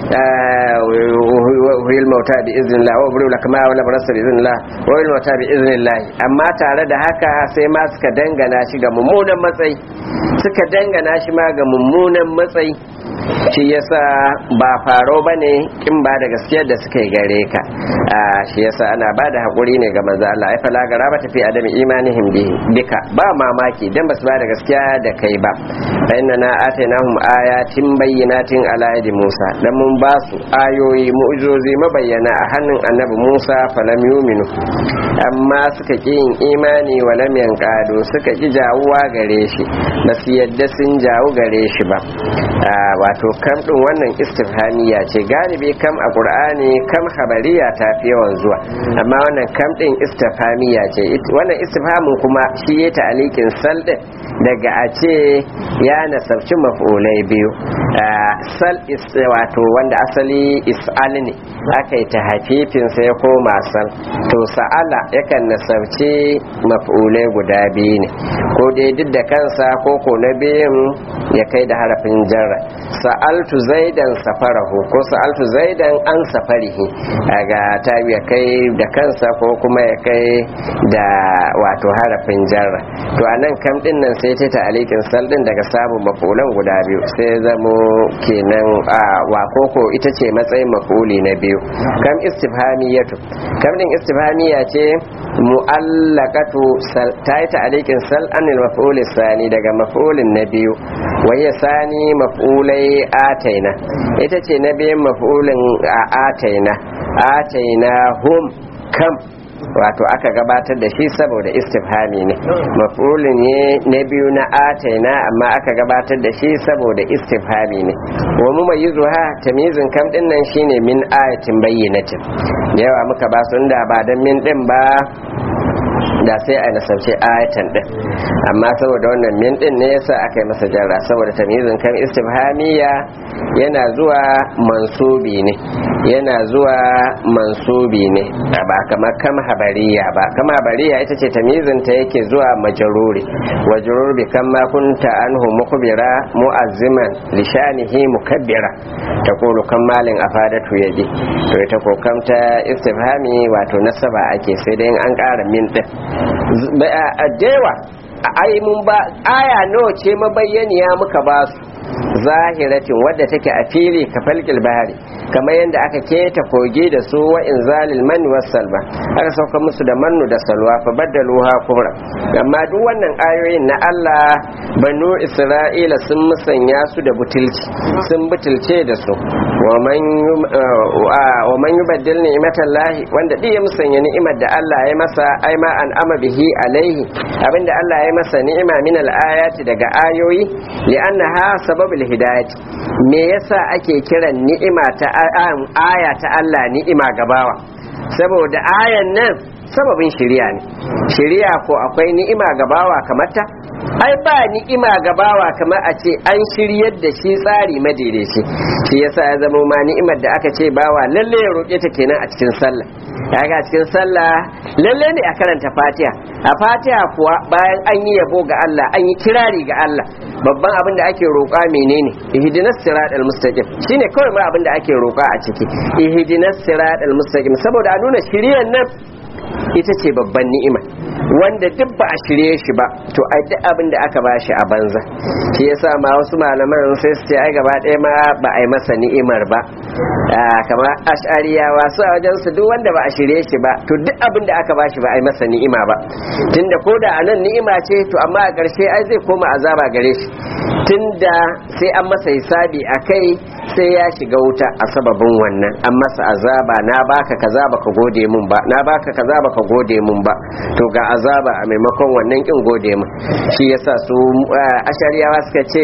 wil mauta bi iznillah wa buru lakma wa labrasa bi iznillah wa wil mauta bi iznillah amma tare da haka sai ma suka dangana shi ga mummunan matsayi suka dangana shi ma ga mummunan matsayi shi yasa ba faro bane kin ba da gaskiyar da suka yi gare ka shi yasa ana ba da hakuri ne ga manzo Allah ai fala gara ba tafi adami imanihim bika ba mamaki dan basu ba da gaskiya da kai ba fa inna na atainahum ayatin bayyinatin ala yadi Musa dan mun ba su ayoyi mu'jizozi mabayyana a hannun annabi Musa falam yuminu amma suka ki yin imani walam yanqadu suka ki jawuwa gare shi basu yadda sun jawu gare shi ba wato kam din wannan istifhamiya ce galibi kam a qur'ani kam habariya ta fi yawan zuwa amma wannan kam din istifhamiya ce wannan istifhamin kuma shi ya ta'alikin sal din daga a ce ya nasabci maf'ulai biyu sal is wato wanda asali is'al ne aka yi ta hafifin sai ya koma sal to sa'ala yakan nasabci maf'ulai guda biyu ne ko dai duk da kansa ko ko na biyun ya kai da harafin jarra sa'altu zaidan safarahu ko sa'altu zaidan an safarihi ga ta ya kai da kansa ko kuma ya kai da wato harafin jarra to anan kam din nan sai ta ta'alikin sal din daga samun mafulan guda biyu sai zamo kenan a wa koko ita ce matsayin mafuli na biyu kam istifhamiyatu kam din istifhamiya ce mu'allaqatu sal ta yi ta'alikin sal anil maf'ul sani daga maf'ulin na biyu waye sani maf'ulai ataina ita ce na biyan maf'ulin a ataina ataina hum kam wato aka gabatar da shi saboda istifhami ne maf'ulin ne na biyu na ataina amma aka gabatar da shi saboda istifhami ne wa mumayyizuha tamyizin kam din nan shine min ayatin bayyinatin yawa muka ba su da ba dan min din ba da sai a nasarce ayatan din amma saboda wannan min din ne yasa aka yi masa jarra saboda tamyizin kan istifhamiya yana zuwa mansubi ne yana zuwa mansubi ne ba kamar kam habariya ba kama habariya ita ce tamyizin ta yake zuwa majruri wajrur bi kama kunta anhu mukbira mu'azziman lishanihi mukabbira taqulu kamalin afadatu yadi to ita ko kamta istifhami wato nasaba ake sai dai an ƙara min din a dewa ai mun ba aya nawa ce mabayyaniya muka ba su zahiratin wadda take a fili ka falkil bahari kamar yadda aka keta kogi da su wa inzalil man wasalba aka sauka musu da mannu da salwa fa baddaluha kubra amma duk wannan ayoyin na Allah banu Isra'ila sun musanya su da butulci sun butulce da su wa man wa man yubaddil ni'matallahi wanda duk ya musanya ni'imar da Allah ya masa ai ma an ama bihi alaihi abinda Allah ya masa ni'ima min al-ayati daga ayoyi li'annaha sababul hidayati me yasa ake kiran ni'ima ta aya ta Allah ni'ima gabawa saboda ayan nan sababin shiriya ne. Shiriya ko akwai ni'ima ga bawa kamar ta? Ai ba ni'ima ga bawa kamar a ce an shiryar da shi tsari madaidaici. Shi yasa ya zama ma ni'imar da aka ce bawa lalle ya roƙe ta kenan a cikin sallah. Kaga a cikin sallah lalle ne a karanta Fatiha. A Fatiha kuwa bayan an yi yabo ga Allah, an yi kirari ga Allah, babban abin da ake roƙa menene? Ihdinas siratal mustaqim. Shine kawai ma abin da ake roƙa a ciki. Ihdinas siratal mustaqim, saboda a nuna shiriyar nan ita ce babban ni'ima, wanda duk ba a shirye shi ba to ai duk abin da aka bashi a banza. Shi yasa ma wasu malaman sai su ce ai gaba ɗaya ma ba a yi masa ni'imar ba, kamar ash'ariyawa su a wajen su duk wanda ba a shirye shi ba to duk abin da aka bashi ba a yi masa ni'ima ba, tunda ko da anan ni'ima ce to amma a ƙarshe ai zai koma azaba gare shi, tunda sai an masa hisabi a kai, sai ya shiga wuta a sababin wannan, an masa azaba, na baka kaza baka gode mun ba, na baka kaza baka gode mun ba, to ga azaba a maimakon wannan kin gode mun. Shi yasa su ashariyawa suka ce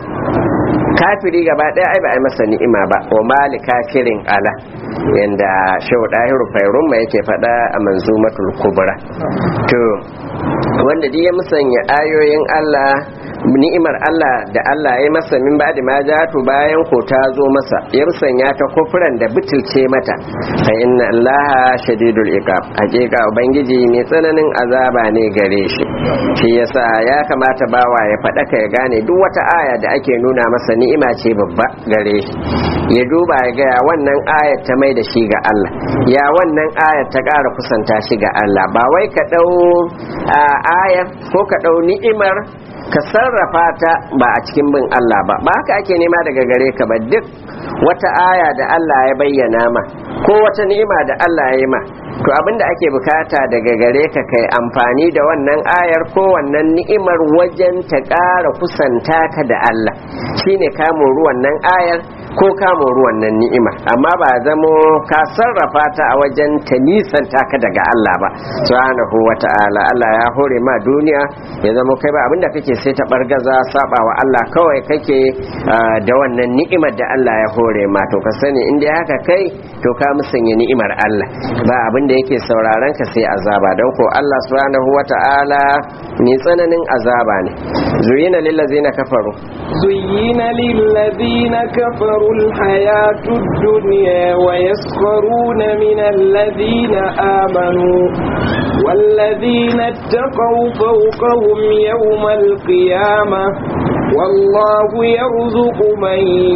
kafiri gaba daya ai ba ai masa ni'ima ba, wa mali kafirin ala, yanda shehu dahiru fairun ma yake fada a manzumatul kubra. To wanda duk ya musanya ayoyin Allah, ni'imar Allah da Allah ya masa min ba da majatu bayan ko ta zo masa, ya musanya ta kufran da butulce mata, fa inna Allaha shadidul iqab, hakika ubangiji mai tsananin azaba ne gare shi. Shi yasa ya kamata bawa ya faɗa ka ya gane duk wata aya da ake nuna masa ni'ima ce babba gare shi, ya duba ya ga wannan ayar ta mai da shi ga Allah, ya wannan ayar ta ƙara kusanta shi ga Allah, ba wai ka ɗau ayar ko ka ɗau ni'imar ka sarrafa ta ba a cikin bin Allah ba, ba haka ake nema daga gare ka ba. Duk wata aya da Allah ya bayyana ma ko wata ni'ima da Allah ya yi ma, to abinda ake bukata daga gare ka kai amfani da wannan ayar ko wannan ni'imar wajen ta ƙara kusanta ka da Allah, shine kamo ruwan nan ayar ko kamo ruwan nan ni'ima, amma ba zamo ka sarrafa ta a wajen ta nisanta ka daga Allah ba subhanahu wata'ala. Allah ya hore ma duniya, ya zama kai ba abinda kake sai ta bargaza saba wa Allah kawai kake da wannan ni'imar da Allah ya hore ma, to ka sani in dai haka kai to ka musanya ni'imar Allah, ba abinda yake sauraron ka sai azaba, don ko Allah subhanahu wata'ala ni tsananin azaba ne. zuyina lil ladzina kafaru zuyina lil ladzina kafaru الحياة الدنيا ويسخرون من الذين آمنوا والذين اتقوا فوقهم يوم القيامة والله يرزق من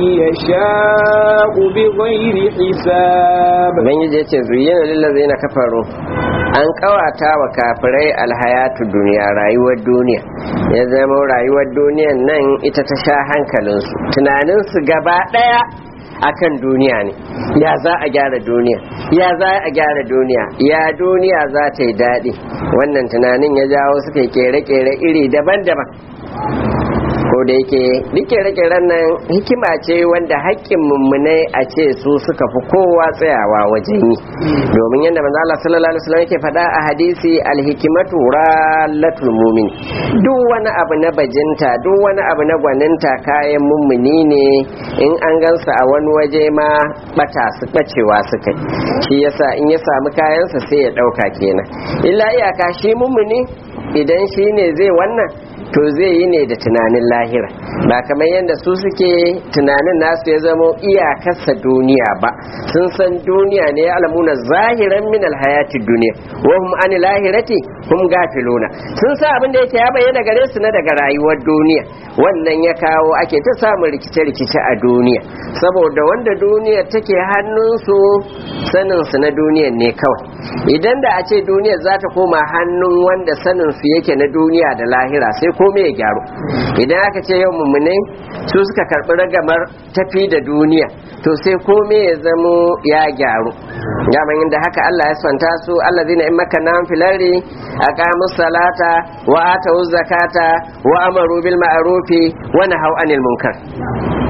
يشاء بغير حساب. من يجي زين للذين كفروا an kawata wa kafirai alhayatu duniya, rayuwar duniya, ya zama rayuwar duniyan nan ita ta sha hankalinsu, tunaninsu gaba daya akan duniya ne, ya za a gyara duniya, ya za a gyara duniya, ya duniya za ta yi daɗi. Wannan tunanin ya jawo suka kere-kere iri daban-daban, ko da yake dike rike nan hikima ce wanda haƙƙin mummunai a ce su suka fi kowa tsayawa wajen yi, domin yadda manzo Allah sallallahu alaihi wasallam yake faɗa a hadisi, alhikimatu rallatul mu'min, duk wani abu na bajinta, duk wani abu na gwaninta kayan mummuni ne, in an gansa a wani waje ma bata su bacewa suka, shi yasa in ya samu kayansa sai ya ɗauka kenan. Illa iyaka shi mummuni idan shi ne zai wannan to zai yi ne da tunanin lahira, ba kamar yadda su suke tunanin nasu ya zama iyakarsa duniya ba. Sun san duniya ne ya alamuna zahiran min alhayati duniya wa hum an lahirati hum gafiluna, sun sa abin da yake ya bayyana gare su na daga rayuwar duniya, wannan ya kawo ake ta samun rikice-rikice a duniya, saboda wanda duniya take hannunsu sanin su na duniya ne kawai. Idan da a ce duniyar za ta koma hannun wanda sanin su yake na duniya da lahira, sai komai ya gyaru. Idan aka ce yau mummunai su suka karɓi ragamar tafi da duniya, to sai komai ya zamo ya gyaru. Gaman inda haka Allah ya santa su, allazina in makanna fil ardi aqamus salata wa atawuz zakata wa amaru bil ma'rufi wa nahaw anil munkar.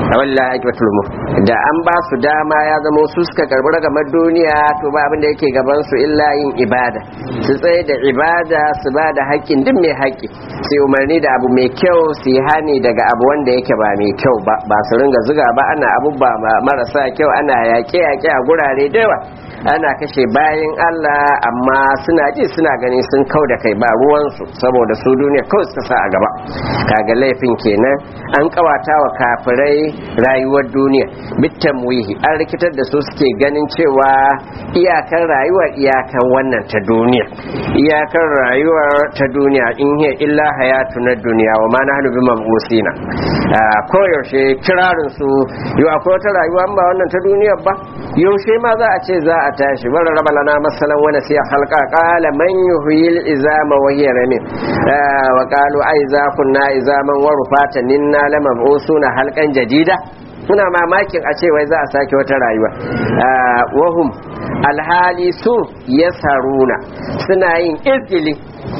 wallahi akbatul mu da an ba su dama ya zama su suka karbi ragamar duniya to ba abin da yake gaban su illa yin ibada su tsaye da ibada su ba da haƙƙin duk mai haƙƙi su umarni da abu mai kyau su yi hani daga abu wanda yake ba mai kyau ba ba su ringa zuga ba ana abubuwa marasa kyau ana yaƙe-yaƙe a gurare da yawa ana kashe bayan Allah amma suna ji suna gani sun kau da kai ba ruwansu saboda su duniya kawai suka sa a gaba kaga laifin kenan an kawata wa kafirai rayuwar duniya bitan muhi an rikitar da su suke ganin cewa iyakar rayuwar iyakar wannan ta duniya iyakar rayuwar ta duniya in hiya illa hayatu na duniya wa ma nahnu bi mabusina koyaushe kirarin su yau akwai wata rayuwa ba wannan ta duniya ba yaushe ma za a ce za a tashi bar raba lana masalan wani siya halka qala man yuhyil izama wa hiya ramin wa qalu ai za kunna izaman wa rufatan inna lamab'usuna halqan jadida suna mamakin a ce wai za a sake wata rayuwa wahum alhali su yasaruna suna yin izgili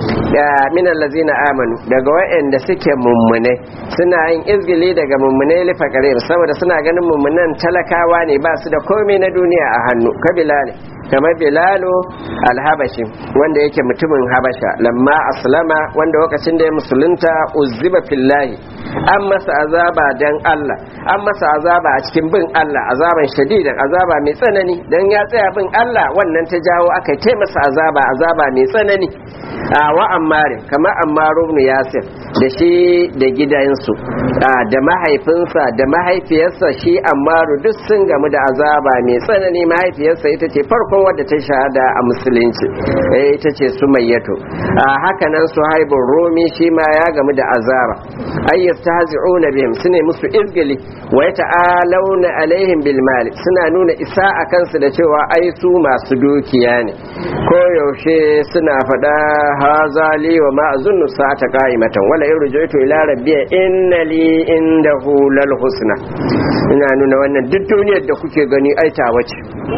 min allazina amanu daga wa'anda suke mummune suna yin izgili daga mummune lifakare saboda suna ganin mummunan talakawa ne ba su da komai na duniya a hannu kabila ne kamar bilalu alhabashi wanda yake mutumin habasha lamma aslama wanda lokacin da ya musulunta uzziba fillahi an masa azaba dan Allah an masa azaba a cikin bin Allah azaban shadidan azaba mai tsanani dan ya tsaya bin Allah wannan ta jawo aka yi masa azaba azaba mai tsanani a wa ammare kamar ammaru ibn yasir da shi da gidansu da mahaifinsa da mahaifiyarsa shi ammaru duk sun gamu da azaba mai tsanani mahaifiyarsa ita ce farkon wadda ta shahada a musulunci ita ce sumayyato haka nan suhaibun rumi shi ma ya gamu da azaba ayyas tahzi'una bihim sune musu izgili wa yata'alawna alaihim bil mal suna nuna isa a kansu da cewa ai su masu dukiya ne ko yaushe suna fada haza li wa ma azunnu sa'ata qa'imatan wala irjaitu ila rabbi inna li indahu lal husna ina nuna wannan duk duniyar da kuke gani ai ta wace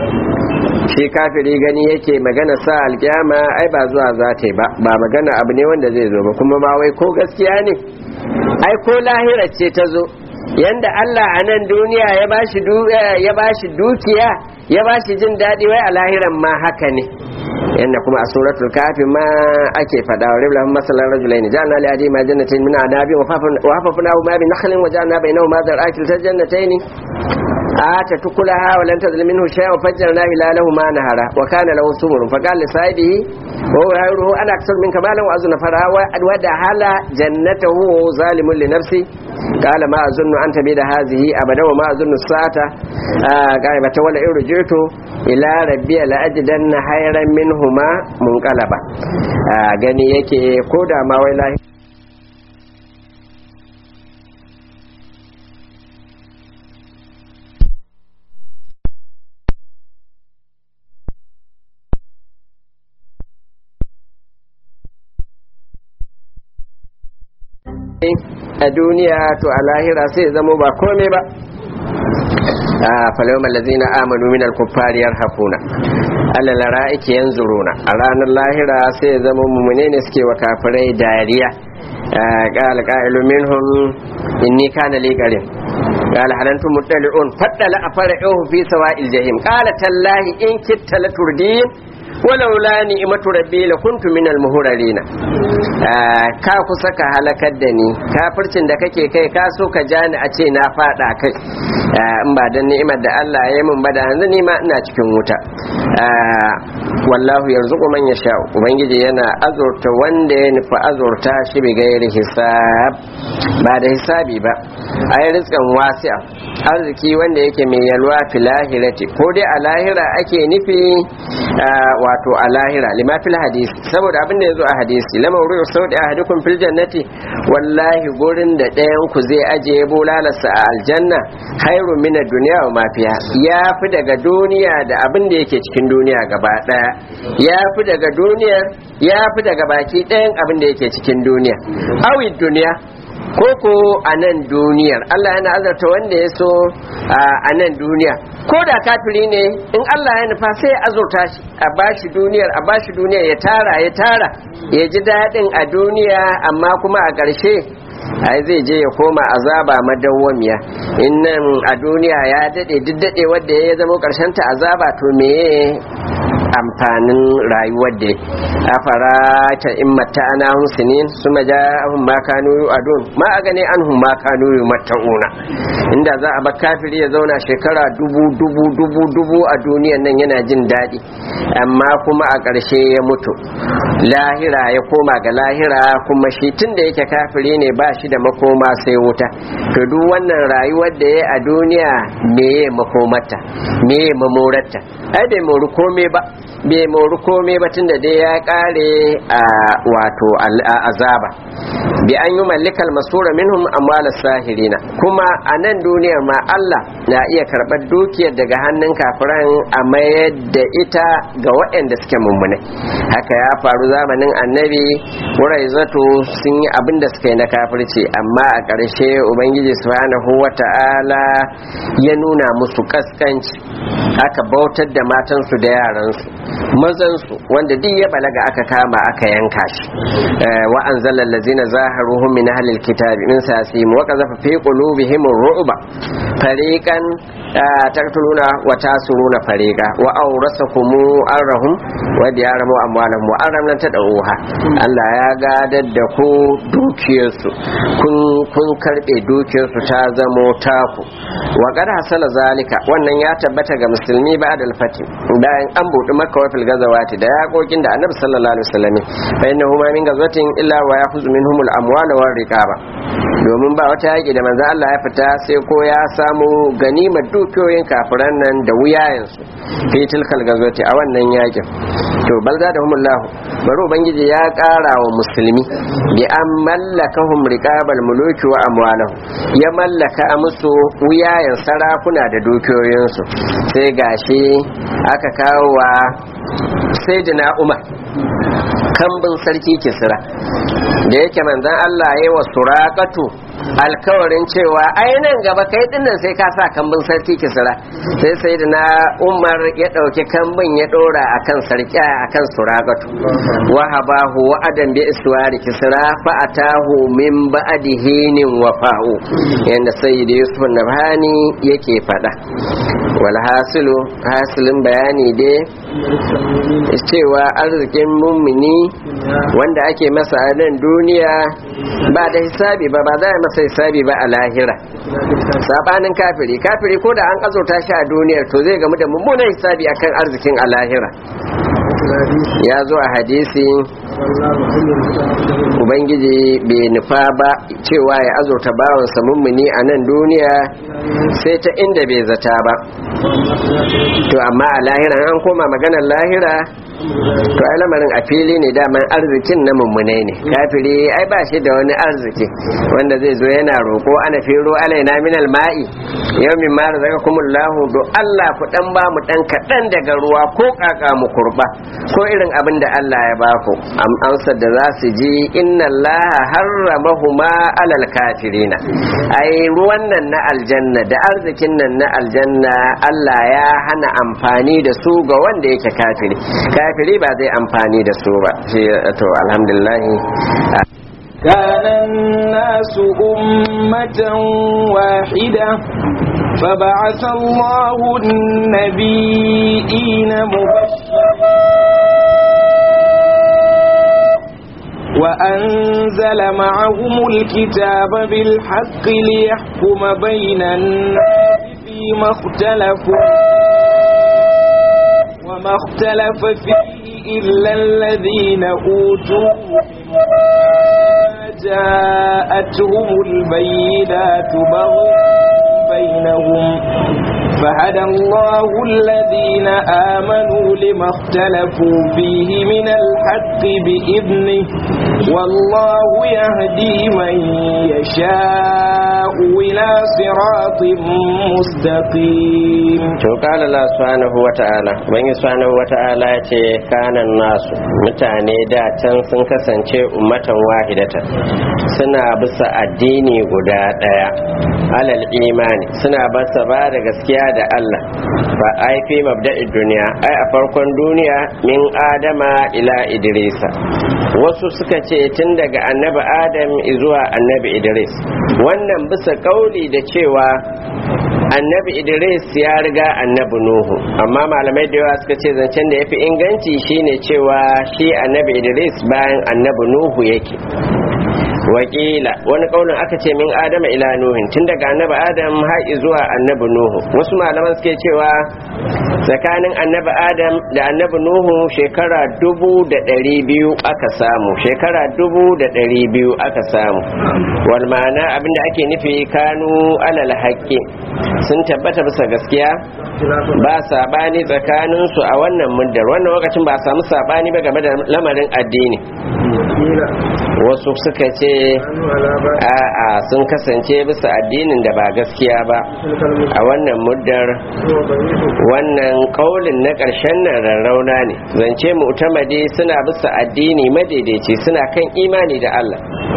shi kafiri gani yake magana sa alkiyama ai ba zuwa za ta ba ba magana abu ne wanda zai zo ba kuma ba wai ko gaskiya ne ai ko lahira ce ta zo yanda Allah a nan duniya ya bashi ya bashi dukiya ya bashi jin daɗi wai a lahiran ma haka ne yanda kuma a suratul kafi ma ake fada wa ribla masalan rajulaini ja'alna li adima jannatin min anabi wa hafafna ma bi nakhlin wa ja'alna bainahuma zar'atin tajannatayn آتت تكلها ولن تظلم منه شيئا وفجرنا هلالهما نهرا وكان له ثمر فقال لصاحبه وهو يعيره انا اكثر منك مالا واظن فرعا ودخل جنته وهو ظالم لنفسه قال ما اظن ان تبيد هذه ابدا وما اظن الساعه قائمه ولا ان رجعت الى ربي لاجدن خيرا منهما منقلبا gani yake koda ma wai lahi a duniya to a lahira sai zamo ba komai ba a falawar allazina amanu min al-kuffari yarhafuna alla lara'iki yanzuruna a ranar lahira sai zamo mumune ne suke wa kafirai dariya qala qa'ilu minhum inni kana li qarin qala hal antum muttali'un faddala afara'uhu fi sawa'il jahim qala tallahi in kitta laturdin walaula ni'matu rabbi lakuntu minal muhurarina ka kusa ka halakar da ni kafircin da kake kai ka so ka jani a ce na fada kai in ba dan ni'imar da Allah ya yi min ba da yanzu ni ma ina cikin wuta wallahu yarzuqu man yasha ubangiji yana azurta wanda ya nufi azurta shi bi gairi hisab ba da hisabi ba ai rizqan wasi'a arziki wanda yake mai yalwa fil lahirati ko dai a lahira ake nufi wato a lahira lima fil hadisi saboda abin da yazo a hadisi lama ru'u saudi ahadukum fil jannati wallahi gurin da ɗayan ku zai aje bulalarsa a aljanna khairu min ad-dunya wa ma fiha yafi daga duniya da abin da yake cikin duniya gaba daya yafi daga duniya yafi daga baki ɗayan abin da yake cikin duniya awi duniya koko a nan duniyar Allah yana azarta wanda ya so a nan duniya ko da kafiri ne in Allah ya nufa sai ya azurta shi a bashi duniyar a bashi duniyar ya tara ya tara ya ji daɗin a duniya amma kuma a ƙarshe ai zai je ya koma azaba madawwamiya innan a duniya ya dade duk dade wanda ya zama karshen ta azaba to meye amfanin rayuwar da a fara ta in mata ana husinin su maja ahun makanu adun ma a gane an hun makanu mata'una inda za a ba kafiri ya zauna shekara dubu dubu dubu dubu a duniyan nan yana jin daɗi amma kuma a ƙarshe ya mutu lahira ya koma ga lahira kuma shi tun da yake kafiri ne ba shi da makoma sai wuta to duk wannan rayuwar da ya a duniya meye makomata meye mamorarta ai bai mori komai ba bai mori komai ba tun da dai ya kare a wato azaba bi an yi mallikal masura minhum amwalas sahirina kuma a nan duniyar ma Allah na iya karɓar dukiyar daga hannun kafiran a mayar da ita ga waɗanda suke mummune haka ya faru zamanin annabi wurai zato sun yi abin da suka yi na kafirci amma a ƙarshe ubangiji subhanahu wata'ala ya nuna musu kaskanci aka bautar da matansu da yaransu mazansu wanda duk ya balaga aka kama aka yanka shi wa anzalal ladzina zaharuhum min ahlil kitabi min sasim wa qazafa fi qulubihim ar-ru'ba fariqan taqtuluna wa tasuruna fariqa wa awrasakum arhum wa diyaramu amwalahum wa aramlan tadawuha Allah ya gadar da ku dukiyarsu kun kun karbe dukiyarsu ta zamo taku wa qad hasala zalika wannan ya tabbata ga musulmi ba da al-fatih bayan an buɗe makka wa fil gazawati da yaƙoƙin da annabi sallallahu alaihi wasallam fa innahu ma min gazatin illa wa yakhudhu minhum al-amwal wa riqaba domin ba wata yaƙi da manzo Allah ya fita sai ko ya samu ganimar dukiyoyin kafiran nan da wuyayensu fi tilkal gazawati a wannan yaƙin to balza da humullahu bari ubangiji ya ƙara wa musulmi bi an mallakahum riqabal muluki wa amwalahum ya mallaka musu wuyayen sarakuna da dukiyoyinsu sai gashi aka kawo wa sayyidina Umar kambin sarki Kisra da yake manzon Allah yayi wa Suraqatu alkawarin cewa ainihin gaba kai dinnan sai ka sa kambin sarki Kisra sai sayyidina Umar ya dauki kambin ya dora akan sarki akan Suraqatu wa habahu wa adam bi iswari Kisra fa atahu min ba'dihi wafa'u yanda sayyidi Yusuf Nabhani yake fada wal hasilu hasilin bayani dai cewa arzikin mummuni wanda ake masa a nan duniya ba da hisabi ba ba za a masa hisabi ba a lahira sabanin kafiri kafiri ko da an azurta shi a duniyar to zai gamu da mummunan hisabi akan arzikin a lahira ya zo a hadisi ubangiji bai nufa ba cewa ya azurta bawansa mummuni a nan duniya sai ta inda bai zata ba to amma a lahira an koma maganar lahira to ai lamarin a fili ne daman arzikin na mummune ne kafiri ai ba shi da wani arziki wanda zai zo yana roko ana firo alaina minal ma'i yau min ma razaqakumullahu do Allah ku dan ba mu dan kadan daga ruwa ko kaka mu kurba ko irin abin da Allah ya baku am amsar da za su ji inna Allah harramahuma alal kafirina ai ruwan nan na aljanna da arzikin nan na aljanna Allah ya hana amfani da su ga wanda yake kafiri kafiri ba zai amfani da su ba to alhamdulillah كان الناس أمة واحدة فبعث الله النبيين مبشرين وأنزل معهم الكتاب بالحق ليحكم بين الناس فيما اختلفوا وما اختلف فيه إلا الذين أوتوه جاءتهم البينات بغيا بينهم فهدى الله الذين آمنوا لما اختلفوا فيه من الحق بإذنه والله يهدي من يشاء إلى صراط مستقيم قال الله سبحانه وتعالى من سبحانه وتعالى كان الناس mutane da can sun kasance ummatan wahidatan suna bisa addini guda daya alal imani suna basa ba da gaskiya da Allah fa ai fi mabda'id duniya ai a farkon duniya min adama ila idrisa wasu suka ce tun daga annabi adam zuwa annabi idris wannan bisa kauli da cewa annabi idris ya riga annabi nuhu amma malamai da yawa suka ce zancen da ya fi inganci shine cewa shi annabi idris bayan annabi nuhu yake wakila wani kaulin aka ce min adama ila nuhin tun daga annabi adam har zuwa annabi nuhu wasu malaman suke cewa tsakanin annabi adam da annabi nuhu shekara dubu da ɗari biyu aka samu shekara dubu da ɗari biyu aka samu wal ma'ana abinda ake nufi kanu alal haqqi sun tabbata bisa gaskiya ba sabani tsakanin su a wannan muddar wannan lokacin ba a samu sabani ba game da lamarin addini wasu suka ce a'a sun kasance bisa addinin da ba gaskiya ba a wannan muddar wannan kaulin na ƙarshen nan rarrauna ne zance mu'tamadi suna bisa addini madaidaici suna kan imani da Allah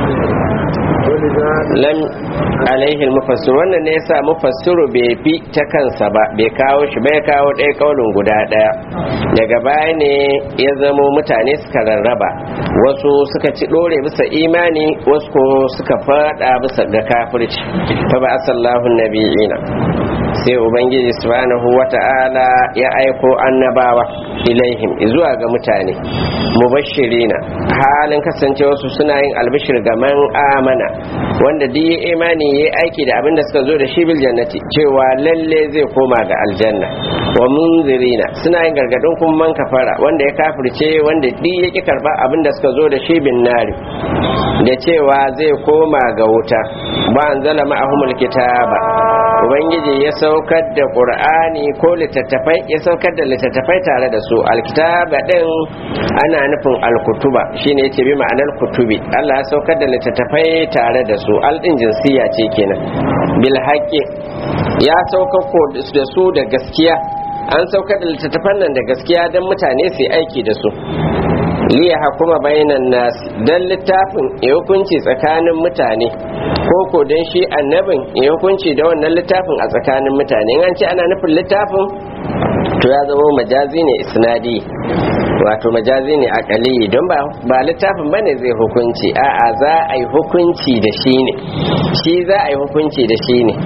lam alaihi mufassir wannan ne yasa mufassiru bai fi ta kansa ba bai kawo shi bai kawo ɗaya kaulin guda ɗaya daga baya ne ya zamo mutane suka rarraba wasu suka ci ɗore bisa imani wasu ko suka fada bisa ga kafirci fa ba asallahu nabiyina sai ubangiji subhanahu wata'ala ya aiko annabawa ilaihim zuwa ga mutane mubashirina halin kasance wasu suna yin albishir ga man amana wanda duk ya imani yayi aiki da abin da suka zo da shi bil jannati cewa lalle zai koma ga aljanna wa munzirina suna yin gargadin kuma man kafara wanda ya kafirce wanda duk ya ki karba abin da suka zo da shi bin nari da cewa zai koma ga wuta ba anzala ma'ahumul kitaba ubangiji ya saukar da qur'ani ko littattafai ya saukar da littattafai tare da su alkitaba din ana nufin alkutuba shine yace bi ma'anar kutubi Allah ya saukar da littattafai tare da su al din jinsiya ce kenan bil haqqi ya saukar da su da gaskiya an saukar da littattafan nan da gaskiya dan mutane su aiki da su liya hakuma bainan nas dan littafin ya hukunci tsakanin mutane ko ko dan shi annabin ya hukunci da wannan littafin a tsakanin mutane in an ce ana nufin littafin to ya zama majazi ne isnadi wato majazi ne akali don ba ba littafin bane zai hukunci a'a za a yi hukunci da shi ne shi za a yi hukunci da shi ne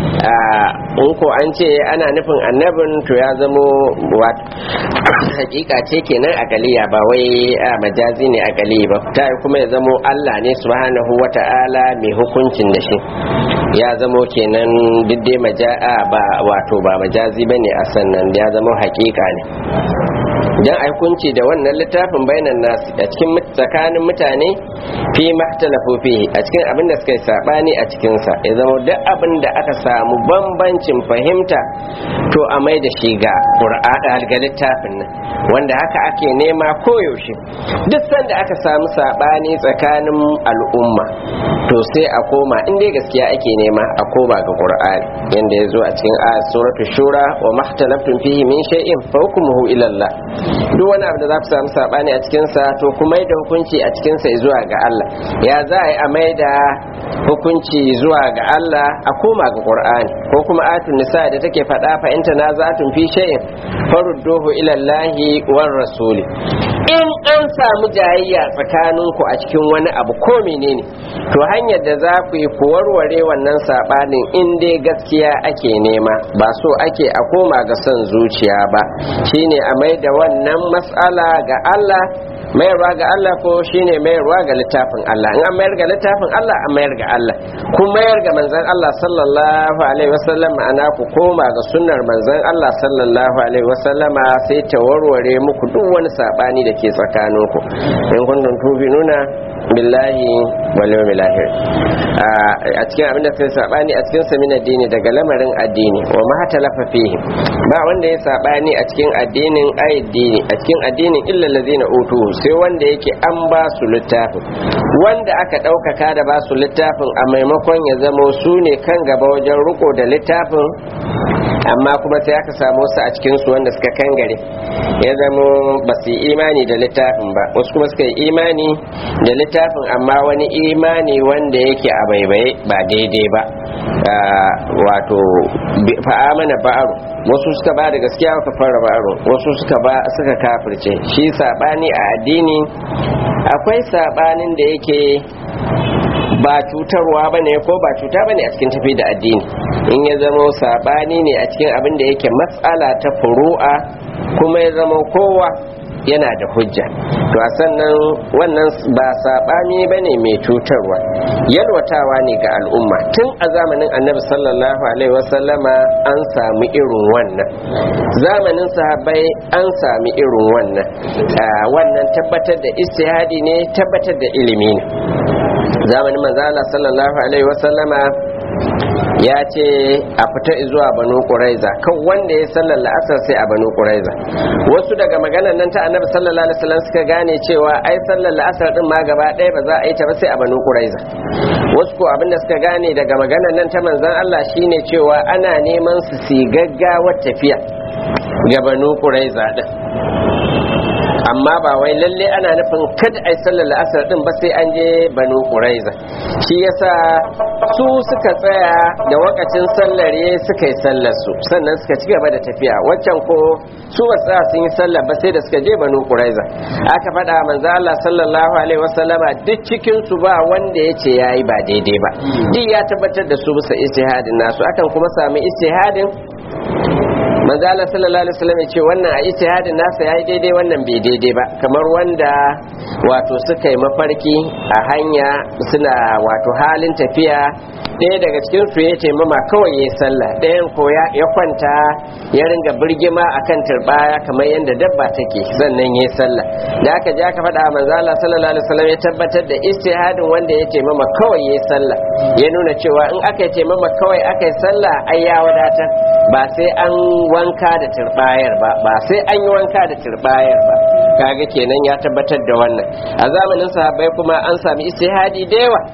in ko an ce ana nufin annabin to ya zamo hakika ce kenan akaliya ba wai a majazi ne akali ba ta kuma ya zamo Allah ne subhanahu wata'ala mai hukuncin da shi ya zamo kenan didde maja'a ba wato ba majazi bane a sannan ya zamo hakika ne dan ai kunci da wannan littafin bainan nasu a cikin tsakanin mutane fi mahtalafu fihi a cikin abin da suka yi sabani a cikin sa ya zama duk abin da aka samu bambancin fahimta to a mai da shi ga qur'ani ga littafin nan wanda haka ake nema koyaushe duk sanda aka samu sabani tsakanin al'umma to sai a koma in dai gaskiya ake nema a koma ga qur'ani yanda yazo a cikin ayat suratul shura wa mahtalaftum fihi min shay'in fa hukmuhu ila Allah duk wani abu da za ku samu sabani a cikinsa to kuma da hukunci a cikinsa zuwa ga Allah ya za a yi a mai da hukunci zuwa ga Allah a koma ga Qur'ani ko kuma atun nisa da take faɗa fa in tanaza'tum fi shay'in farudduhu ila Allahi war rasuli in an samu jayayya tsakaninku a cikin wani abu ko menene to hanyar da za ku yi ku warware wannan sabanin in dai gaskiya ake nema ba so ake a koma ga son zuciya ba shine a mai da wannan mas'ala ga Allah mayarwa ga Allah ko shine mayarwa ga littafin Allah in an mayar ga littafin Allah an mayar ga Allah ku mayar ga manzon Allah sallallahu alaihi wasallam ana ku koma ga sunnar manzon Allah sallallahu alaihi wasallama sai ta warware muku duk wani sabani da ke tsakaninku in kuntum tubinuna billahi wal yawmil akhir a cikin abin da sai sabani a cikin samin addini daga lamarin addini wa ma talafa fihi ba wanda ya sabani a cikin addinin addini a cikin addinin illa allazina utu sai wanda yake an ba su littafin wanda aka ɗaukaka da ba su littafin a maimakon ya zamo su ne kan gaba wajen riko da littafin amma kuma sai aka samu su a cikin su wanda suka kangare ya zamo ba su yi imani da littafin ba wasu kuma suka yi imani da littafin amma wani imani wanda yake a baibaye ba daidai ba wato fa'amana ba'aru wasu suka ba da gaskiya wa kafara baro wasu suka ba suka kafirce shi sabani a addini akwai sabanin da yake ba cutarwa bane ko ba cuta bane a cikin tafi da addini in ya zama sabani ne a cikin abin da yake matsala ta furu'a kuma ya zama kowa yana da hujja to a sannan wannan ba sabani bane mai cutarwa yalwatawa ne ga al'umma tun a zamanin annabi sallallahu alaihi wasallama an samu irin wannan zamanin sahabbai an sami irin wannan wannan tabbatar da istihadi ne tabbatar da ilimi ne zamanin manzo Allah sallallahu alaihi wasallama ya ce a fita zuwa banu quraiza kan wanda ya sallar la'asar sai a banu quraiza wasu daga maganar nan ta annabi sallallahu alaihi wasallam suka gane cewa ai sallar la'asar din ma gaba ɗaya ba za a yi ta ba sai a banu quraiza wasu ko abinda suka gane daga maganar nan ta manzon Allah shine cewa ana neman su si gaggawar tafiya ga banu quraiza din amma ba wai lalle ana nufin kada ai sallar la'asar din ba sai an je banu quraiza shi yasa su suka tsaya da wakacin sallar ya suka yi sallar su sannan suka ci gaba da tafiya waccan ko su ba tsaya sun yi sallar ba sai da suka je banu quraiza aka faɗa manzo Allah sallallahu alaihi wasallama duk cikin su ba wanda yace yayi ba daidai ba duk ya tabbatar da su bisa ijtihadin nasu akan kuma samu ijtihadin manzo Allah sallallahu alaihi wasallam ya ce wannan a ijtihadin nasa yayi daidai wannan bai daidai ba kamar wanda wato suka yi mafarki a hanya suna wato halin tafiya ɗaya daga cikin su ya taimama kawai ya sallah ɗayan ko ya kwanta ya ringa birgima akan turbaya kamar yadda dabba take sannan ya sallah da aka je aka faɗa manzo Allah sallallahu alaihi wasallam ya tabbatar da ijtihadin wanda ya taimama kawai ya sallah ya nuna cewa in aka yi taimama kawai aka yi sallah ai ya wadatar ba sai an wanka da turbayar ba ba sai an yi wanka da turbayar ba kaga kenan ya tabbatar da wannan a zamanin sahabbai kuma an sami ijtihadi da yawa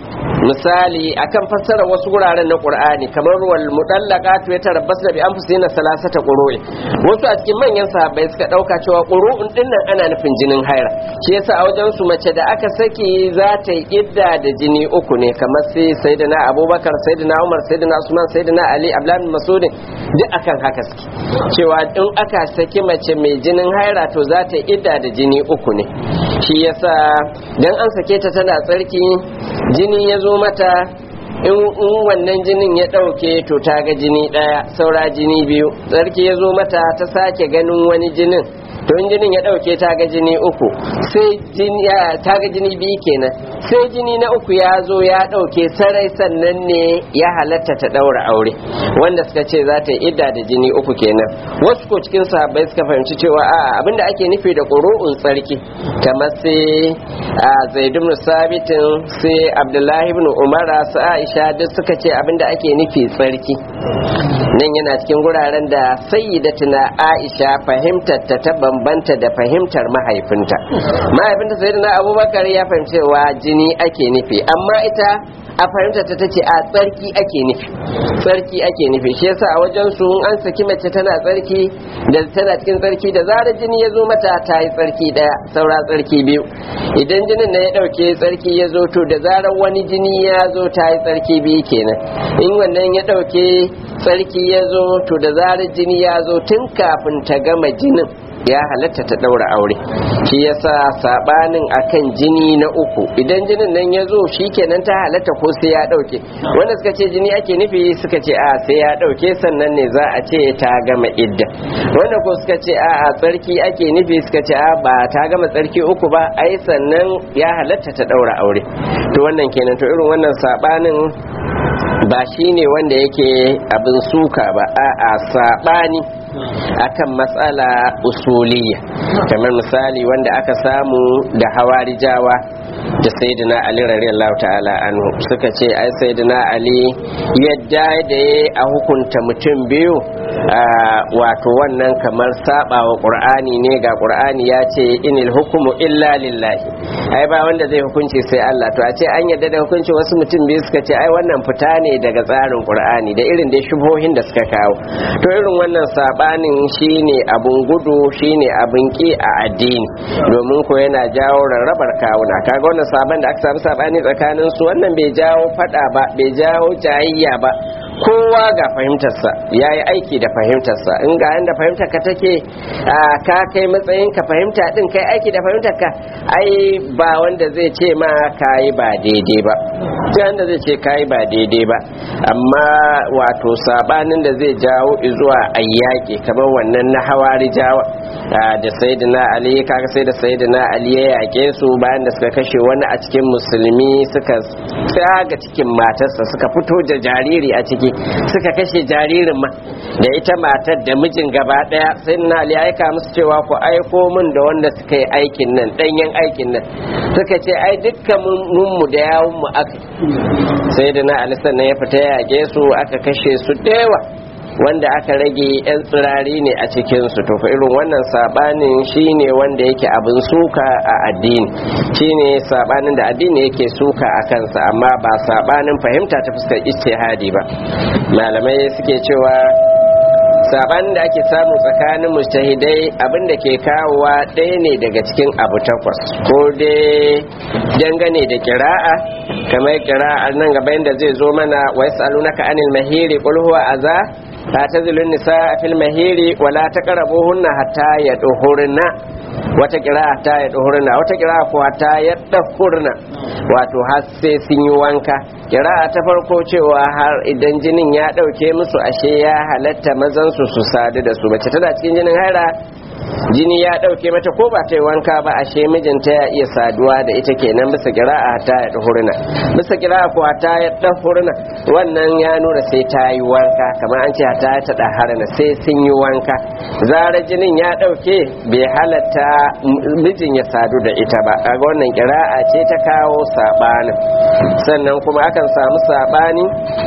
misali akan fassara wasu wuraren na Qur'ani kamar wal mudallaqatu yatarabbasna bi anfusihina salasata qurui wasu a cikin manyan sahabbai suka dauka cewa qur'un dinnan ana nufin jinin haira shi yasa a wajen su mace da aka saki za ta yi idda da jini uku ne kamar sai sayyidina Abubakar sayyidina Umar sayyidina Usman sayyidina Ali Abdullah bin Mas'ud duk akan haka suke cewa in aka saki mace mai jinin haira to za ta yi idda da jini uku ne shi yasa dan an sake ta tana tsarki jini ya zo mata in wannan jinin ya ɗauke to ta ga jini ɗaya saura jini biyu tsarki ya zo mata ta sake ganin wani jinin to in jinin ya ɗauke ta ga jini uku sai jini ta ga jini biyu kenan sai jini na uku ya zo ya ɗauke sarai sannan ne ya halatta ta ɗaura aure wanda suka ce za ta yi idda da jini uku kenan wasu ko cikin sahabbai suka fahimci cewa a abinda ake nufi da ƙuru'un tsarki kamar sai a zaid ibn sabitin sai abdullahi ibn umara su aisha duk suka ce abinda ake nufi tsarki nan yana cikin guraren da sayyidatuna aisha fahimtar ta ta bambanta da fahimtar mahaifinta mahaifinta sayyidina abubakar ya fahimcewa jini ake nufi amma ita a fahimtar ta tace a tsarki ake nufi tsarki ake nufi shi yasa a wajen su an saki mace tana tsarki da tana cikin tsarki da zarar jini ya zo mata ta yi tsarki daya saura tsarki biyu idan jinin na ya dauke tsarki ya zo to da zarar wani jini ya zo ta yi tsarki biyu kenan in wannan ya dauke tsarki ya zo to da zarar jini ya zo tun kafin ta gama jinin ya halatta ta daura aure shi yasa sabanin akan jini na uku idan jinin nan ya zo shikenan ta halatta ko sai ya dauke wanda suka ce jini ake nufi suka ce a sai ya dauke sannan ne za a ce ta gama idda wanda ko suka ce a a tsarki ake nufi suka ce a ba ta gama tsarki uku ba ai sannan ya halatta ta daura aure to wannan kenan to irin wannan sabanin ba shine wanda yake abin suka ba a a sabani akan matsala usuliyya kamar misali wanda aka samu da hawarijawa da sayyidina ali radiyallahu ta'ala anhu suka ce ai sayyidina ali yadda da a hukunta mutum biyu wato wannan kamar sabawa qur'ani ne ga qur'ani ya ce inil hukmu illa lillahi ai ba wanda zai hukunci sai Allah to a ce an yadda da hukuncin wasu mutum biyu suka ce ai wannan fita ne daga tsarin qur'ani da irin da shubohin da suka kawo to irin wannan sabanin shine abun gudu shine abun ki a addini domin ko yana jawo rarrabar kawuna kaga wannan saban da aka samu sabani tsakanin su wannan bai jawo fada ba bai jawo jayayya ba kowa ga fahimtarsa ya yi aiki da fahimtarsa in ga yanda fahimtar ka take ka kai matsayin ka fahimta din kai aiki da fahimtar ka ai ba wanda zai ce ma kayi ba daidai ba wanda zai ce kayi ba daidai ba amma wato sabanin da zai jawo zuwa ayyaki kamar wannan na hawari jawa da sayyidina ali kaga sai da sayyidina ali ya yake su bayan da suka kashe wani a cikin musulmi suka tsaga cikin matarsa suka fito da jariri a ciki suka kashe jaririn ma da ita matar da mijin gaba daya sayyidina ali ya aika musu cewa ku aiko min da wanda suka yi aikin nan danyen aikin nan suka ce ai dukkan mu da yawun mu aka sayyidina ali sannan ya fita ya yake su aka kashe su dewa wanda aka rage yan tsirari ne a cikinsu to fa irin wannan sabanin shine wanda yake abin suka a addini shine sabanin da addini yake suka a kansa amma ba sabanin fahimta ta fuskar ijtihadi ba malamai suke cewa sabanin da ake samu tsakanin mujtahidai abin da ke kawowa ɗaya ne daga cikin abu takwas ko dai dangane da kira'a kamar kira'a nan gaba yadda zai zo mana wa yasalunaka anil mahiri qul huwa aza fatazilun nisaa fil mahiri wala taqrabuhunna hatta yadhurna wata kira'a ta yadhurna wata kira'a ko hatta yadhurna wato har sai sun yi wanka kira'a ta farko cewa har idan jinin ya dauke musu ashe ya halatta mazan su su sadu da su bace tana cikin jinin haira jini ya dauke mata ko ba ta yi wanka ba ashe mijinta ya iya saduwa da ita kenan bisa kira'a ta ya dahurna bisa kira'a ko ta ya dahurna wannan ya nuna sai ta yi wanka kamar an ce ta ta daharna sai sun yi wanka zara jinin ya dauke bai halatta mijin ya sadu da ita ba kaga wannan kira'a ce ta kawo sabanin sannan kuma akan samu sabani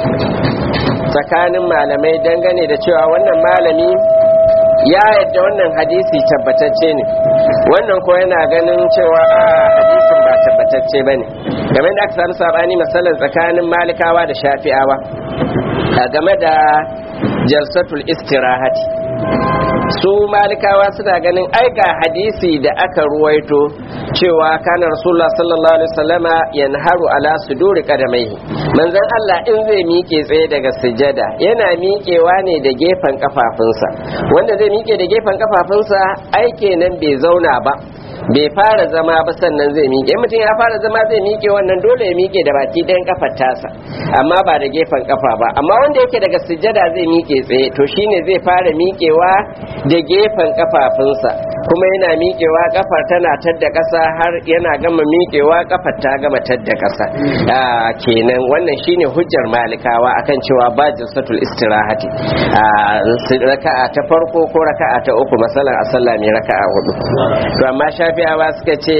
tsakanin malamai dangane da cewa wannan malami ya yadda wannan hadisi tabbatacce ne wannan ko yana ganin cewa a hadisin ba tabbatacce ba ne game da aka samu sabani masalan tsakanin malikawa da shafi'awa a game da jalsatul istirahati su malikawa suna ganin ai ga hadisi da aka ruwaito cewa kana rasulullah sallallahu alaihi wasallama yanharu ala suduri qadamaihi manzon Allah in zai miƙe tsaye daga sujada yana miƙewa ne da gefen kafafunsa wanda zai miƙe da gefen kafafunsa ai kenan bai zauna ba bai fara zama ba sannan zai miƙe mutum ya fara zama zai miƙe wannan dole ya miƙe da baki ɗayan kafar tasa amma ba da gefen kafa ba amma wanda yake daga sujada zai miƙe tsaye to shine zai fara miƙewa da gefen kafafunsa kuma yana miƙewa kafar tana tadda ƙasa har yana gama miƙewa kafar ta gama tadda ƙasa kenan wannan shine hujjar malikawa akan cewa ba jinsatul istirahati raka'a ta farko ko raka'a ta uku masalan a sallah mai raka'a hudu to amma shafi'awa suka ce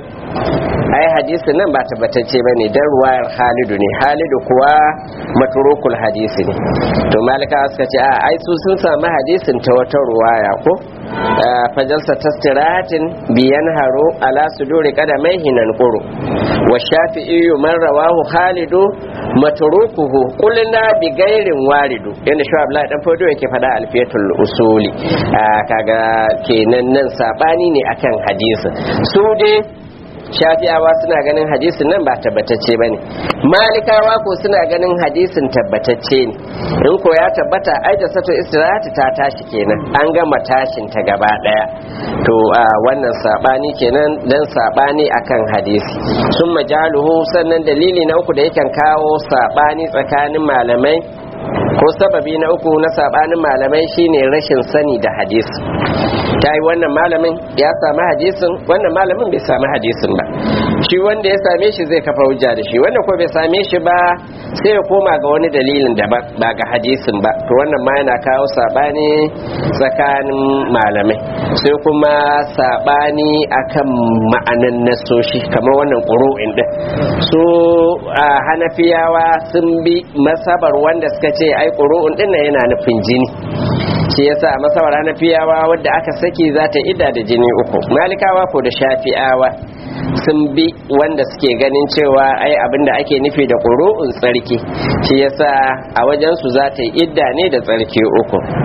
ai hadisi nan ba tabbatacce ba ne don ruwayar halidu ne halidu kuwa maturukul hadisi ne to malikawa suka ce a ai su sun samu hadisin ta wata ruwaya ko fajalsa tastiratin biyan haro ala suduri kadamai hinan kuro wa shafi'i man rawahu khalidu matrukuhu qulna bi gairin waridu yanda shi Abdullahi dan fodo yake fada alfiyatul usuli kaga kenan nan sabani ne akan hadisin su dai shafi'awa suna ganin hadisin nan ba tabbatacce ba ne malikawa ko suna ganin hadisin tabbatacce ne in ko ya tabbata aida sato istirahati ta tashi kenan an gama tashin ta gaba daya to a wannan sabani kenan dan sabani akan hadisi sun majaluhu sannan dalili na uku da yakan kawo sabani tsakanin malamai ko sababi na uku na sabanin malamai shine rashin sani da hadisi ta yi wannan malamin ya sami hadisin wannan malamin bai sami hadisin ba shi wanda ya same shi zai kafa hujja da shi wanda ko bai same shi ba sai ya koma ga wani dalilin da ba ga hadisin ba to wannan ma yana kawo sabani tsakanin malamai sai kuma sabani akan ma'anan nasoshi kamar wannan ƙuru'in din su a hanafiyawa sun bi masabar wanda suka ce ai ƙuru'un din yana nufin jini shi yasa a masabar hanafiyawa wadda aka saki za ta ida da jini uku malikawa ko da shafi'awa sun bi wanda suke ganin cewa ai abinda ake nufi da ƙuru'un tsarki shi yasa a wajen su za ta yi idda ne da tsarki uku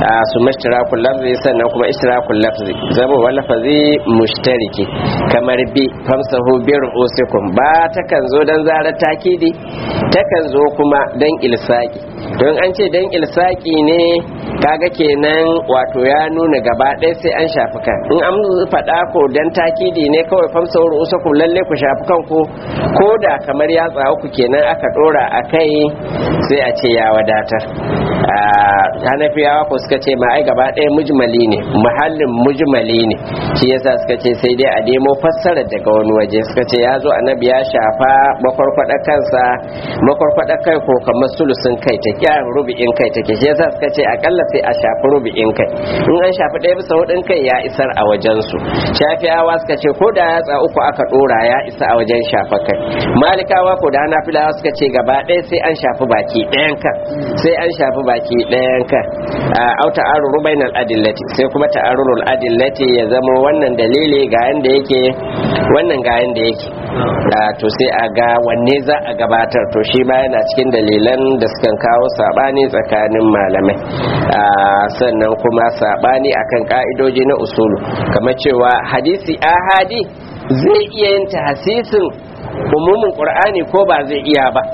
su mashtarakul lafzi sannan kuma ishtirakul lafzi zama wa lafazi mushtariki kamar bi famsahu bi ru'usikum ba takan zo dan zarar takidi takan zo kuma dan ilsaki don an ce dan ilsaki ne kaga kenan wato ya nuna gaba ɗaya sai an shafi kan in an faɗa ko dan takidi ne kawai famsahu ru'usakum lalle ku shafi kanku ko da kamar ya tsawo ku kenan aka dora akai sai a ce ya wadatar hanafiyawa ko suka ce ma ai gaba ɗaya mujmali ne muhallin mujmali ne shi yasa suka ce sai dai a nemo fassarar daga wani waje suka ce ya zo annabi ya shafa makwarkwada kansa makwarkwada kai ko kamar sulusun kai ta kyan rubi'in kai take shi yasa suka ce akalla sai a shafi rubi'in kai in an shafi ɗaya bisa hudun kai ya isar a wajen su shafiyawa suka ce ko da yatsa uku aka dora ya isa a wajen shafa kai malikawa ko da hanafilawa suka ce gaba ɗaya sai an shafi baki ɗayan kan sai an shafi baki ɗayan kan au ta'aruru bainal adillati sai kuma ta'arurul adillati ya zama wannan dalili ga yanda yake wannan ga yanda yake to sai a ga wanne za a gabatar to shi ba yana cikin dalilan da suka kawo sabani tsakanin malamai sannan kuma sabani akan ka'idoji na usulu kamar cewa hadisi ahadi zai iya yin tahsisin umumin qur'ani ko ba zai iya ba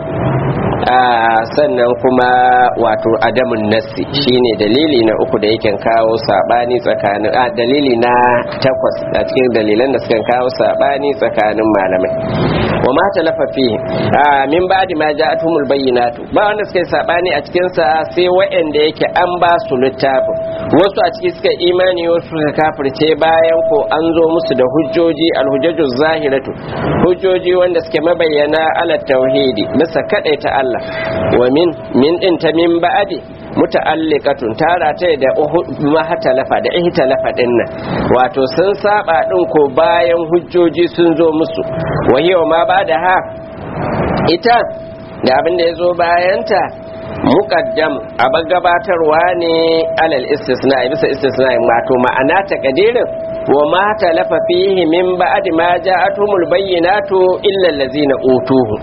sannan kuma wato adamun nassi shine dalili na uku da yake kawo sabani tsakanin a dalili na takwas a cikin dalilan da suka kawo sabani tsakanin malamai wa ma talafa fihi min ba'di ma ja'atumul bayyinatu ba wanda suka yi sabani a cikin sa sai wa'anda yake an ba su littafin wasu a ciki suka imani wasu suka kafirce bayan ko an zo musu da hujjoji alhujjaju zahiratu hujjoji wanda suke mabayyana ala tauhidi bisa kadaita Allah wa min min din ta min ba'adi muta'alliqatun tara ta da mahatalafa da ihtalafa dinnan wato sun saba din ko bayan hujjoji sun zo musu wahiyo ma ba da ha ita da abin da yazo bayanta muqaddam abin gabatarwa ne alal istisna bisa istisna wato ma'ana takadirin wa ma talafa fihi min ba'di ma ja'atumul bayyinatu illa allazina utuhu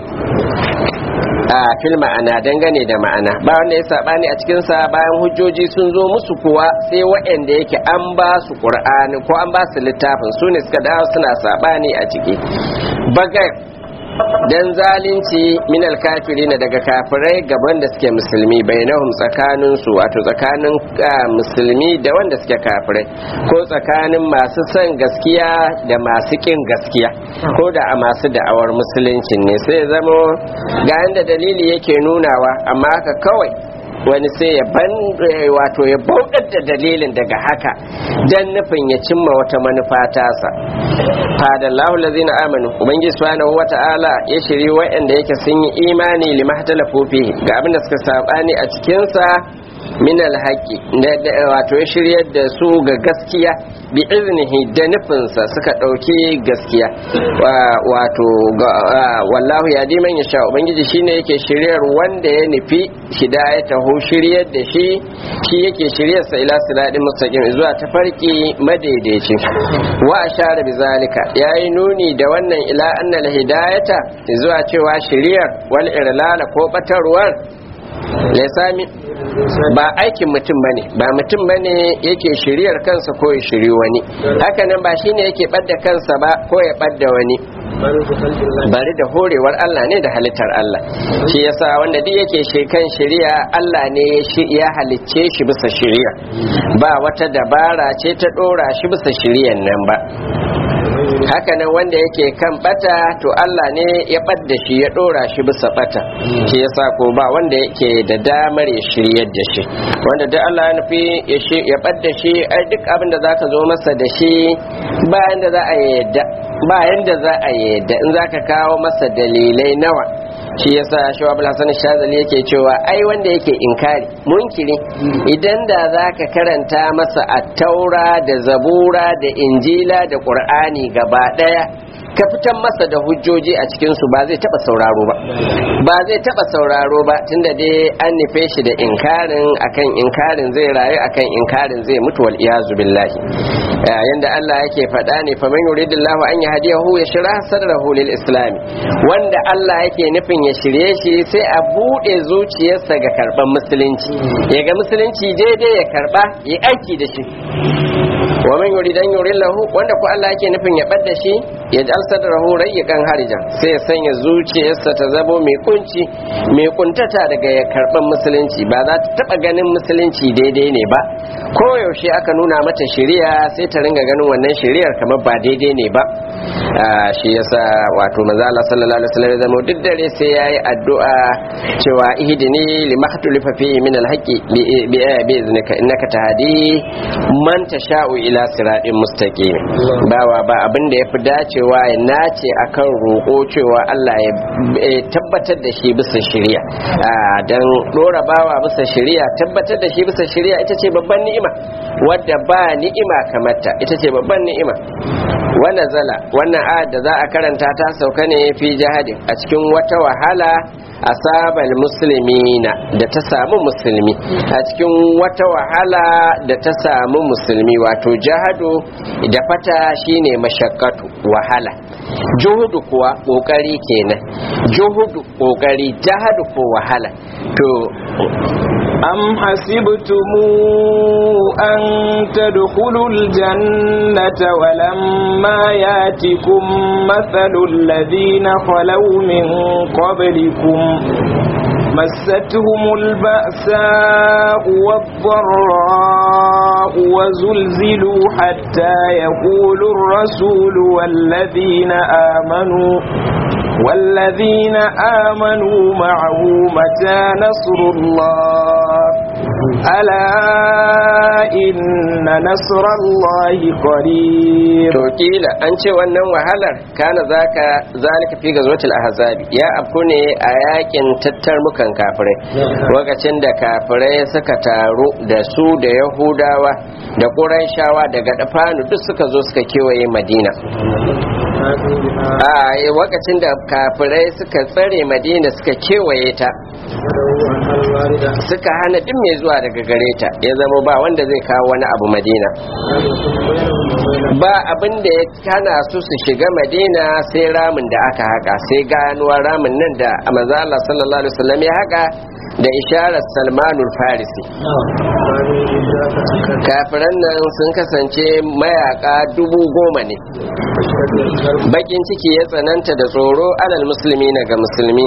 a fil ma'ana dangane da ma'ana ba wanda ya sabani a cikin sa bayan hujjoji sun zo musu kuwa sai waɗanda yake an ba su qur'ani ko an ba su littafin su ne suka dawo suna sabani a ciki bagai dan zalunci min alkafirin daga kafirai gaban da suke musulmi bainahum tsakanin su wato tsakanin musulmi da wanda suke kafirai ko tsakanin masu son gaskiya da masu kin gaskiya ko da a masu da'awar musulunci ne sai zamo ga yanda dalili yake nunawa amma haka kawai wani sai ya ban wato ya bauɗar da dalilin daga haka dan nufin ya cimma wata manufa tasa fadallahu lazina amanu ubangiji subhanahu wata'ala ya shiri wa'anda yake sun yi imani limahtalafu fihi ga abin da suka sabani a cikin sa min alhaqi wato ya shiryar da su ga gaskiya bi iznihi da nufinsa suka dauki gaskiya wato wallahu ya diman ya sha ubangiji shine yake shiryar wanda ya nufi hidayatahu shiryar da shi shi yake shiryar sa ila siradin mustaqim zuwa tafarki madaidaici wa ashara bizalika yayi nuni da wannan ila anna alhidayata zuwa cewa shiryar wal irlala ko batarwar laysami ba aikin mutum bane ba mutum bane yake shiriyar kansa ko ya shiri wani hakanan ba shine yake badda kansa ba ko ya badda wani bari da horewar Allah ne da halittar Allah shi yasa wanda duk yake shekan shiriya Allah ne ya halicce shi bisa shiriya ba wata dabara ce ta dora shi bisa shiriyan nan ba hakanan wanda yake kan bata to Allah ne ya badda shi ya dora shi bisa bata shi yasa ko ba wanda yake da damar ya shiryar da shi wanda duk Allah ya nufi ya badda shi ai duk abin da zaka zo masa da shi bayan da za a yadda bayan da za a yadda in zaka kawo masa dalilai nawa shi yasa Shu'aib al-Hasan Shazali yake cewa ai wanda yake inkari munkiri idan da zaka karanta masa at-taura da zabura da injila da qur'ani gaba daya ka fitan masa da hujjoji a cikin su ba zai taba sauraro ba ba zai taba sauraro ba tunda dai an nufe shi da inkarin akan inkarin zai rayu akan inkarin zai mutu wal iyazu billahi yanda Allah yake faɗa ne fa man yuridillahu an yahdiyahu yashrah sadrahu lil islam wanda Allah yake nufin ya shirye shi sai a bude zuciyarsa ga karban musulunci ya ga musulunci daidai ya karba ya aiki da shi wa man yuridan yurillahu wanda ko Allah yake nufin ya badda shi ya jal sadrahu rayyan harijan sai ya sanya zuciyarsa ta zabo mai kunci mai kuntata daga ya karban musulunci ba za ta taba ganin musulunci daidai ne ba ko yaushe aka nuna mata shari'a sai ta ringa ganin wannan shari'ar kamar ba daidai ne ba shi yasa wato manzo Allah sallallahu alaihi wasallam zama duk dare sai yayi addu'a cewa ihdini limakhtulifa fihi min alhaqi bi bi iznika innaka tahdi man tasha'u ila siratin mustaqim bawa ba abin da yafi dacewa ya nace akan roko cewa Allah ya tabbatar da shi bisa shari'a dan dora bawa bisa shari'a tabbatar da shi bisa shari'a ita ce babban ni'ima wadda ba ni'ima kamar ta ita ce babban ni'ima wannan zala wannan ayat da za a karanta ta sauka ne fi jihadin a cikin wata wahala asabal muslimina da ta samu musulmi a cikin wata wahala da ta samu musulmi wato jihadu da fata shine mashakkatu wahala juhudu kuwa kokari kenan juhudu kokari jihadu ko wahala to أم حسبتم أن تدخلوا الجنة ولما ياتكم مثل الذين خلوا من قبلكم مستهم البأساء والضراء وزلزلوا حتى يقول الرسول والذين آمنوا والذين آمنوا معه متى نصر الله ألا إن نصر الله قريب توكيلا أنت wannan wahalar kana zaka zalika fi gazwatil ahzab ya afkune a yakin tattarmukan kafirai lokacin da kafirai suka taru da su da yahudawa da quraishawa daga dafanu duk suka zo suka kewaye madina a lokacin da kafirai suka tsare madina suka kewaye ta suka hana duk mai zuwa daga gare ta ya zama ba wanda zai kawo wani abu madina ba abin da ya hana su su shiga madina sai ramin da aka haka sai ganuwa ramin nan da manzo Allah sallallahu alaihi wasallam ya haka da isharar salmanul farisi kafiran nan sun kasance mayaka dubu goma ne bakin ciki ya tsananta da tsoro alal musulmi na ga musulmi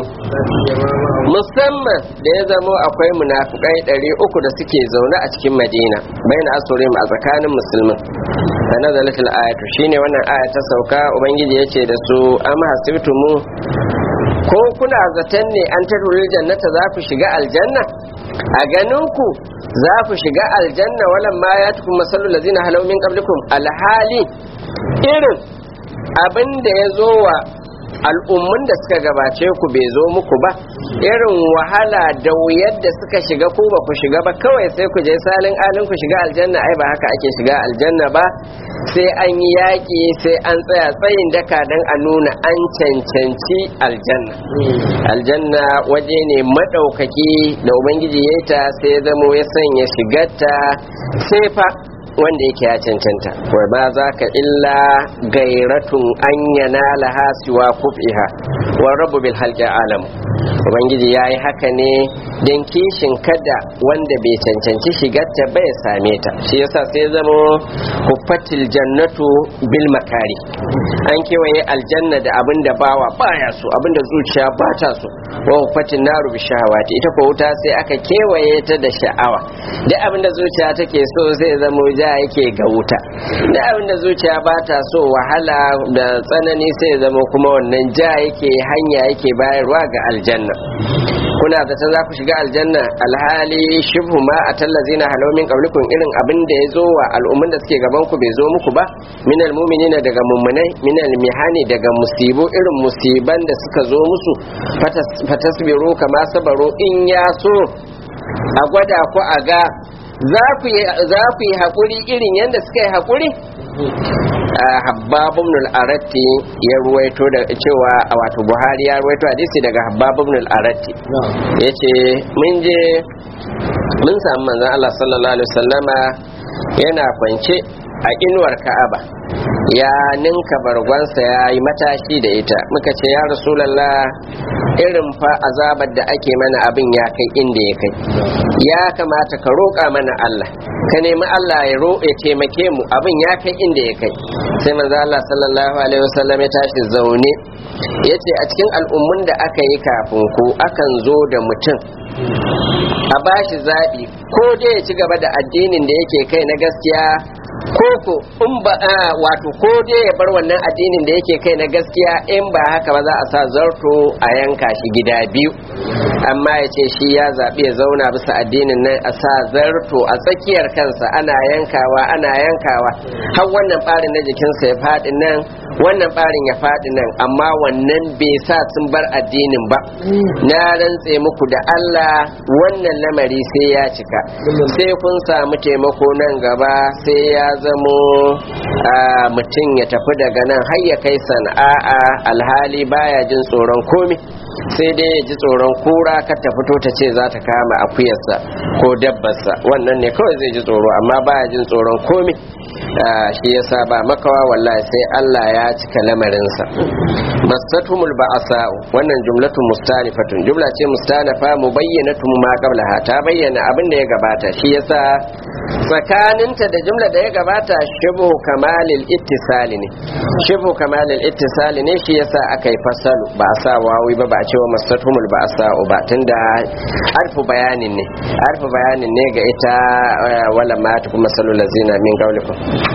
musamman da ya zamo akwai munafukai ɗari uku da suke zaune a cikin madina bayan asurim a tsakanin musulmin da nazalatul ayatu shine wannan aya ta sauka ubangiji yace da su am hasibtumu ko kuna zaton ne an tadulul jannata za ku shiga aljanna a ganin ku za ku shiga aljanna walan ma ya tukum masalul ladina halaw min qablikum alhali irin abin da ya zo wa al'ummun da suka gabace ku bai zo muku ba irin wahala da wuyar da suka shiga ku ba ku shiga ba kawai sai ku je salin alin ku shiga aljanna ai ba haka ake shiga aljanna ba sai an yi yaƙi sai an tsaya tsayin daka don a nuna an cancanci aljanna aljanna waje ne maɗaukaki da ubangiji ya ta sai ya zamo ya sanya shigarta sai fa wanda yake ya cancanta wa ba za ka illa gairatun an yana laha siwa kufiha wa rabu bil halki alam ubangiji ya yi haka ne don kishin kada wanda bai cancanci shigarta bai same ta shi yasa sai zama huffatil jannatu bil makari an kewaye aljanna da abin da bawa baya so abin da zuciya ba ta so wa huffatin naru bi shahawati ita ko wuta sai aka kewaye ta da sha'awa duk abin da zuciya take so zai zama ja yake ga wuta duk abin da zuciya ba ta so wahala da tsanani sai zama kuma wannan ja yake hanya yake bayarwa ga aljanna kuna da za ku shiga aljanna alhali shibhu ma atallazina halaw min qablikum irin abin da yazo wa al'umman da suke gaban ku bai zo muku ba minal mu'minina daga mummunai minal mihani daga musibu irin musiban da suka zo musu fatasbiru kama sabaru in ya so a gwada ku a ga za ku yi haƙuri irin yadda suka yi haƙuri Habbab ibn al-Aratti ya ruwaito da cewa wato Buhari ya ruwaito hadisi daga Habbab ibn al-Aratti yace mun je mun samu manzon Allah sallallahu alaihi wasallama yana kwance a inuwar Ka'aba ya ninka bargonsa ya yi matashi da ita muka ce ya Rasulullah irin fa azabar da ake mana abin ya kai inda ya kai ya kamata ka roƙa mana Allah ka nemi Allah ya roƙe taimake mu abin ya kai inda ya kai sai manzo Allah sallallahu alaihi wasallam ya tashi zaune yace a cikin al'ummun da aka yi kafin ku akan zo da mutum a bashi zabi ko dai ya ci gaba da addinin da yake kai na gaskiya koko in ba wato ko dai ya bar wannan addinin da yake kai na gaskiya in ba haka ba za a sa zarto a yanka shi gida biyu amma ya ce shi ya zaɓi ya zauna bisa addinin nan a sa zarto a tsakiyar kansa ana yankawa ana yankawa har wannan ɓarin na jikinsa ya faɗi nan wannan ɓarin ya faɗi nan amma wannan bai sa sun bar addinin ba na rantse muku da Allah wannan lamari sai ya cika sai kun samu taimako nan gaba sai ya zamo mutum ya tafi daga nan har ya kai sana'a alhali baya jin tsoron komi sai dai ya ji tsoron kura ka ta fito ta ce za ta kama akuyarsa ko dabbarsa wannan ne kawai zai ji tsoro amma baya jin tsoron komi shi yasa ba makawa wallahi sai Allah ya cika lamarinsa masatumul ba'asa'u wannan jumlatun mustanifatun jumla ce mustanafa mubayyanatun ma qablaha ta bayyana abin da ya gabata shi yasa tsakaninta da jumla da ya gabata shibu kamalil ittisali ne shibu kamalil ittisali ne shi yasa aka yi fasalu ba a sa wawi ba ba a cewa masatumul ba'asa'u ba tunda arfu bayanin ne arfu bayanin ne ga ita wala ma ta kuma salul lazina min qaulikum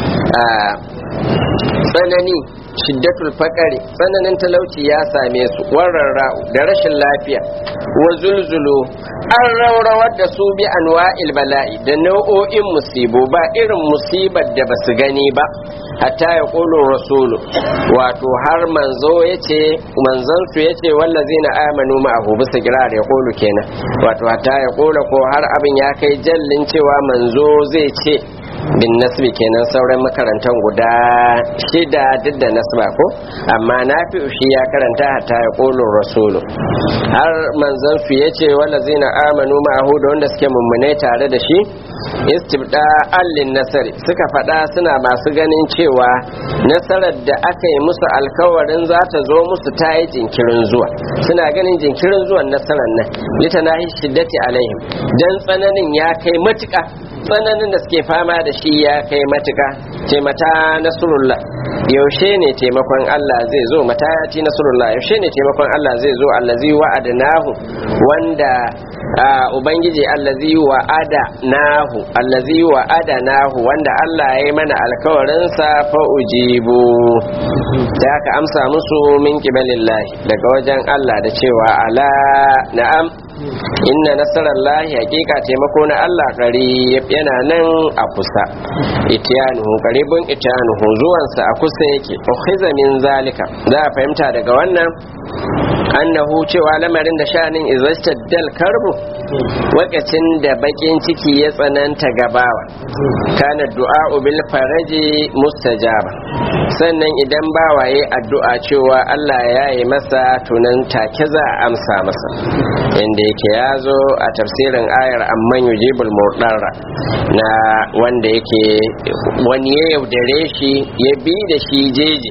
tsanani shiddatul faqari tsananin talauci ya same su warrarra'u da rashin lafiya wa zulzulu an raurawar da su bi anwa'il bala'i da nau'o'in musibu ba irin musibar da basu gani ba hatta ya qulu rasulu wato har manzo yace manzon su yace wallazina amanu ma'ahu bisa girar ya qulu kenan wato hatta ya qulu ko har abin ya kai jallin cewa manzo zai ce bin nasbi kenan sauran makarantan guda shida duk da nasba ko amma nafi shi ya karanta hatta ya qulu rasulu har manzon su yace wallazina amanu ma'ahu da wanda suke mummune tare da shi istibda allin nasari suka fada suna masu ganin cewa nasarar da aka yi musu alkawarin za ta zo musu ta yi jinkirin zuwa suna ganin jinkirin zuwan nasarar nan litanahi shiddati alaihim dan tsananin ya kai matuka tsananin da suke fama da shi ya kai matuka ce mata nasrullah yaushe ne taimakon Allah zai zo mata ya ci nasrullah yaushe ne taimakon Allah zai zo allazi wa'adnahu wanda ubangiji allazi wa'ada nahu allazi wa'ada nahu wanda Allah ya yi mana alkawarin sa fa ujibu da aka amsa musu min qibalillahi daga wajen Allah da cewa ala na'am inna nasarallahi hakika taimako na Allah qarib yana nan a kusa itiyanuhu qaribun itiyanuhu zuwansa a kusa yake ukhiza min zalika za a fahimta daga wannan annahu cewa lamarin da sha'anin izastaddal karbu wakacin da bakin ciki ya tsananta gabawa kana du'a bil faraji mustajaba sannan idan bawaye addu'a cewa Allah ya yi masa tunan take za a amsa masa inda yake ya zo a tafsirin ayar amman yujibul murdarra na wanda yake wani ya yaudare shi ya bi da shi jeji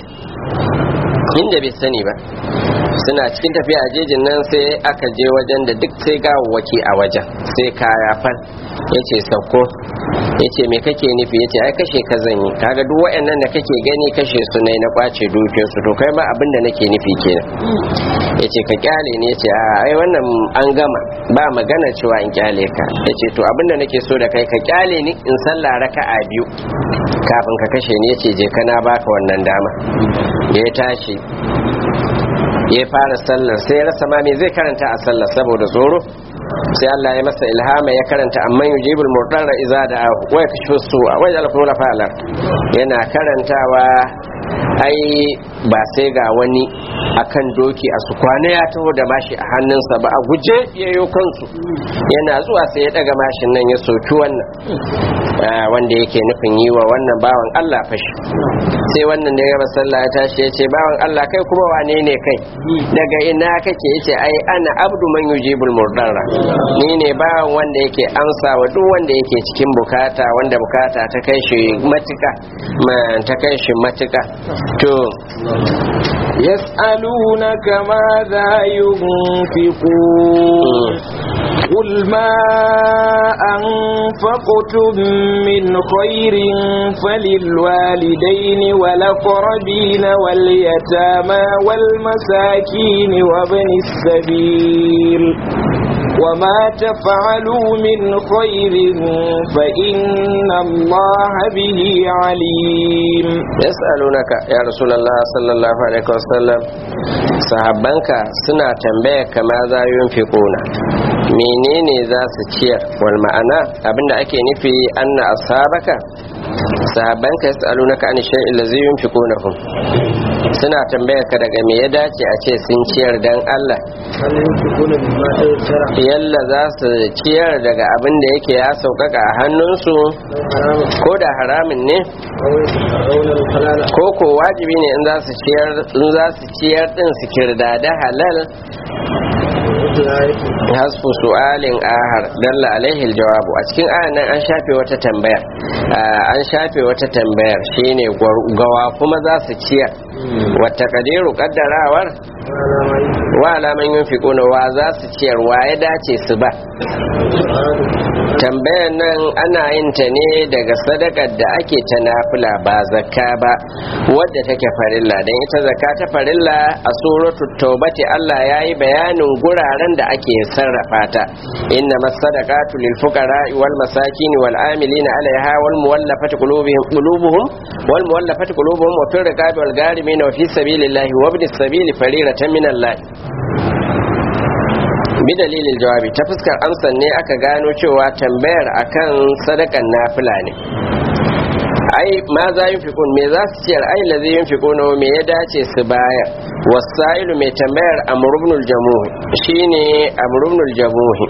inda bai sani ba suna cikin tafiya a jejin nan sai aka je wajen da duk sai gawawwaki a wajen sai kaya fal yace sauko yace me kake nufi yace ai kashe ka zan yi kaga duk wayannan da kake gani kashe su ne na kwace dukiyar su to kai ma abin da nake nufi kenan yace ka kyale ne yace a ai wannan an gama ba magana cewa in kyale ka yace to abin da nake so da kai ka kyale ni in sallah raka'a biyu kafin ka kashe ni yace je kana baka wannan dama da ya tashi ya fara sallar sai ya rasa ma me zai karanta a sallar saboda tsoro sai Allah ya masa ilhama ya karanta amman yujibul murdarra idza da'a wa yakashu su'a wa yaj'alukum khulafa al yana karantawa ai ba sai ga wani akan doki a su kwana ya taho da mashi a hannunsa ba a guje yayo kansu yana zuwa sai ya daga mashin nan ya soki wannan wanda yake nufin yi wa wannan bawan Allah fashi sai wannan da ya gaba sallah ya tashi ya ce bawan Allah kai kuma wane ne kai daga ina kake yace ai ana abdu man yujibul murdarra ni ne bawan wanda yake amsa wa duk wanda yake cikin bukata wanda bukata ta kai shi matuka ta kai shi matuka to yas'alunaka madha yunfiqun قل ما أنفقتم من خير فللوالدين والأقربين واليتامى والمساكين وابن السبيل وما تفعلوا من خير فإن الله به عليم يسألونك يا رسول الله صلى الله عليه وسلم sahabbanka suna tambaya kama za yunfiquna menene za su ciyar wal ma'ana abinda ake nufi anna ashabaka sahabbanka yasalunaka an shay'in ladhi yunfiqunahum suna tambaya ka daga me ya dace a ce sun ciyar dan Allah yalla za su ciyar daga abin da yake ya saukaka a hannunsu ko da haramin ne ko ko wajibi ne in za su ciyar in za su ciyar din su kirdada halal hasfu su'alin ahar dalla alaihi aljawabu a cikin ayan nan an shafe wata tambaya an shafe wata tambayar shine gawa kuma za su ciyar wata kadiru kaddarawar wa alaman yunfiquna wa za su ciyar wa ya dace su ba tambayar nan ana yin ta ne daga sadakar da ake ta nafila ba zakka ba wadda take farilla dan ita zakka ta farilla a suratul taubati Allah yayi bayanin guraren da ake sarrafa ta inna masadaqatu lil fuqara wal masakin wal amilina alaiha wal muwallafati qulubuhum qulubuhum wal muwallafati qulubuhum wa fil riqabi wal gharimin wa fi sabilillahi wa ibnis sabili fariratan min Allah bi dalilin jawabi ta fuskar amsan ne aka gano cewa tambayar akan sadakan nafila ne ai ma za yi fikun me za su ciyar ai lazi yin fikuno me ya dace su bayar wasailu mai tambayar amrubnul jamuhi shine amrubnul jamuhi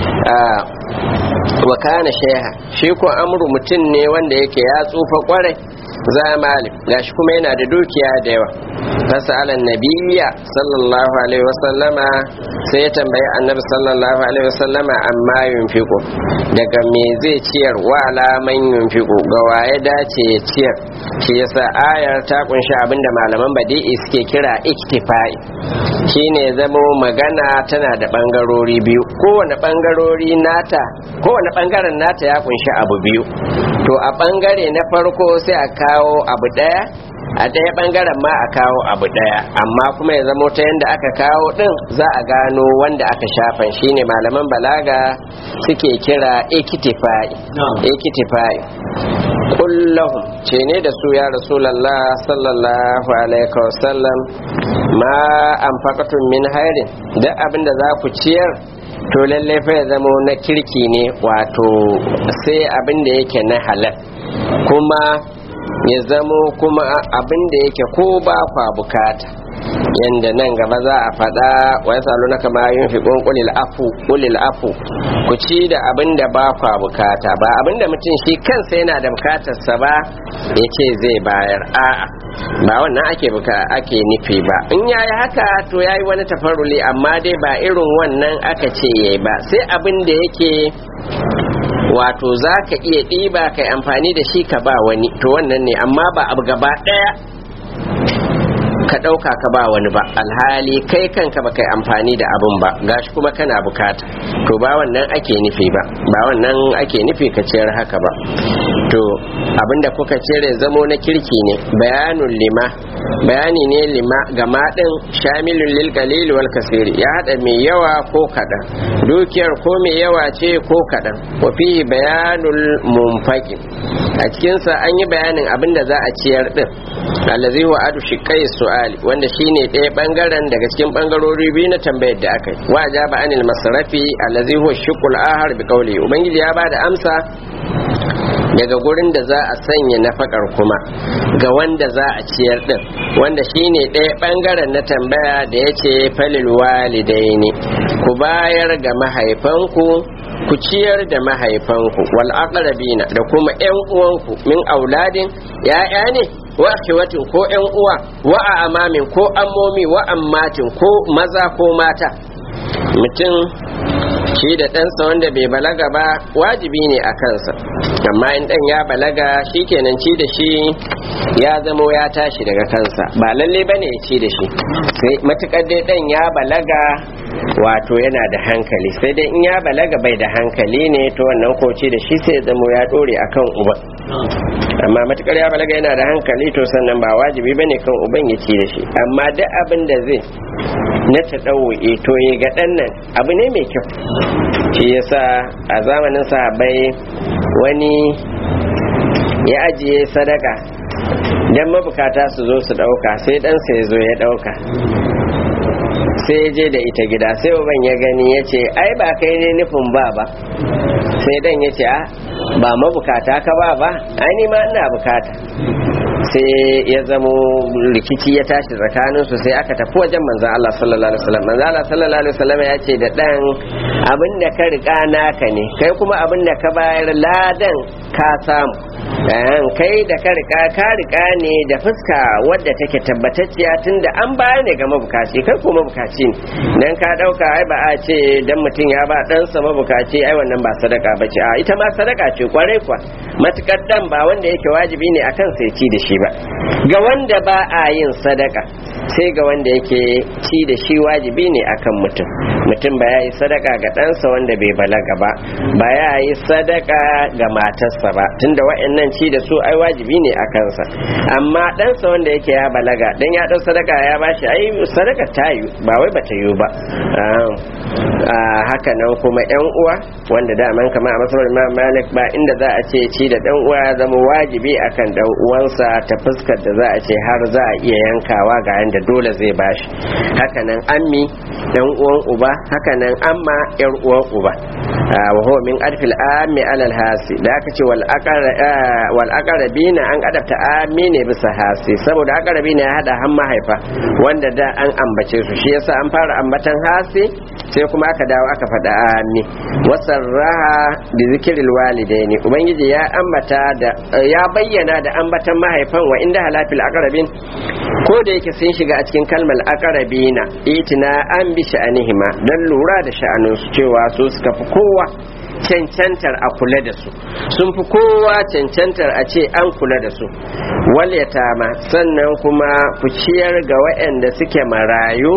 wa kana sheha shi ko amru mutum ne wanda yake ya tsufa kwarai za malim gashi kuma yana da dukiya da yawa fasalan nabiyya sallallahu alaihi wasallama sai ya tambayi annabi sallallahu alaihi wasallama amma yunfiqu daga me zai ciyar wa alaman yunfiqu ga waye dace ya ciyar shi yasa ayar ta kunshi abinda malaman badi'i suke kira iktifai shine zamo magana tana da bangarori biyu kowane bangarori nata kowane bangaren nata ya kunshi abu biyu to a bangare na farko sai a kawo abu daya a ɗaya ɓangaren ma a kawo abu ɗaya amma kuma ya zamo ta yadda aka kawo ɗin za a gano wanda aka shafan shine malaman balaga suke kira ikitifai ikitifai kullahum ce ne da su ya rasulallah sallallahu alaihi wasallam ma anfaqatum min hairin duk abinda za ku ciyar to lalle fa ya zamo na kirki ne wato sai abinda yake na halal kuma ya zamo kuma abin da yake ko ba kwa bukata yanda nan gaba za a faɗa wa ya salo na kama yin fiƙon ƙulil afu ƙulil afu ku ci da abin da ba kwa bukata ba abin da mutum shi kansa yana da bukatarsa ba ya ce zai bayar a'a ba wannan ake buka ake nufi ba in yayi haka to yayi wani tafarruli amma dai ba irin wannan aka ce yayi ba sai abin da yake wato za ka iya ɗiba kai amfani da shi ka ba wani to wannan ne amma ba abu gaba ɗaya ka ɗauka ka ba wani ba alhali kai kanka ba kai amfani da abun ba gashi kuma kana bukata to ba wannan ake nufi ba ba wannan ake nufi ka ciyar haka ba to abinda kuka cire zamo na kirki ne bayanun lima bayani ne lima gama din shamilun lil qalil wal kasir ya hada mai yawa ko kadan dukiyar ko mai yawa ce ko kadan wa fihi bayanul munfaqi a cikin sa an yi bayanin abinda za a ciyar din allazi huwa adu shikai su'ali wanda shine ɗaya bangaren daga cikin bangarori biyu na tambayar da aka yi wa jaba anil masrafi allazi huwa shiqul ahar bi qawli ubangiji ya bada amsa daga gurin da za a sanya nafakar kuma ga wanda za a ciyar din, wanda shine ɗaya ɓangaren na tambaya da ya ce falil walidaini, ku bayar ga mahaifanku, ku ciyar da mahaifanku, wal aqrabina da kuma ƴan uwanku, min auladin ya'ya ne wa akhiwatin ko ƴan uwa, wa amamin ko ammomi, wa ammatin ko maza ko mata. Mutum shi da ɗansa wanda bai balaga ba wajibi ne a kansa, amma in ɗan ya balaga shi kenan ci da shi ya zamo ya tashi daga kansa, ba lalle bane ya ci da shi, sai matukar dai ɗan ya balaga wato yana da hankali, sai dai in ya balaga bai da hankali ne to wannan ko ci da shi sai ya zamo ya ɗore akan uban. Amma matukar ya balaga yana da hankali to sannan ba wajibi bane kan uban ya ci da shi, amma duk abin da zai na ta ɗauye to ya ga ɗan nan abu ne mai kyau. Shi yasa a zamanin sahabbai wani ya ajiye sadaka dan mabukata su zo su ɗauka, sai ɗansa ya zo ya ɗauka, sai ya je da ita gida, sai uban ya gani ya ce ai ba kai ne nufin ba ba, sai dan ya ce a ba mabukata ka ba ba, ai ni ma ina bukata. sai ya zamo rikici ya tashi tsakanin su, sai aka tafi wajen manzo Allah sallallahu alaihi wasallam. Manzo Allah sallallahu alaihi wasallam ya ce da dan abin da ka rika naka ne, kai kuma abin da ka bayar ladan ka samu. Kai da ka rika ka rika ne da fuska wadda take tabbatacciya, tunda an bayar ne ga mabukaci, kai ko mabukaci ne, dan ka dauka ai ba a ce dan mutum ya ba ɗansa mabukaci ai wannan ba sadaka bace, a ita ma sadaka ce kwarai kwa, matukar dan ba wanda yake wajibi ne akan sai ci da shi ba. Ga wanda ba a yin sadaka sai ga wanda yake ci da shi wajibi ne akan mutum. Mutum ba ya yi sadaka ga ɗansa wanda bai balaga ba, ba ya yi sadaka ga matarsa ba, tunda wa'annan ci da su ai wajibi ne a kansa. Amma ɗansa wanda yake ya balaga dan ya ɗan sadaka ya bashi ai sadaka ta yi, ba wai bata yi ba. Haka nan kuma yan uwa wanda daman kama a masarar Imam Malik ba inda za a ce ci da ɗan uwa ya zama wajibi akan ɗan uwansa ta fuskar da za a ce har za a iya yankawa ga yanda dole zai bashi. Haka nan ammi ɗan uwan uba, haka nan amma yar uwan uba. Wa huwa min adfil ammi alal hasi, da aka ce wal aqara wal aqrabina an adabta ammi ne bisa hasi, saboda aqrabina ya hada han mahaifa wanda da an ambace su, shi yasa an fara ambatan hasi sai kuma aka dawo aka faɗa ammi. Wasarraha bi zikril walidaini, ubangiji ya ambata da ya bayyana da ambatan mahaifan wa inda halafil aqrabin, ko da yake sun shiga a cikin kalmar aqrabina itina an bi sha'anihima, dan lura da sha'anin su cewa su suka fi kowa cancantar a kula da su, sun fi kowa cancantar a ce an kula da su. Wal yatama, sannan kuma ku ciyar ga waɗanda suke marayu.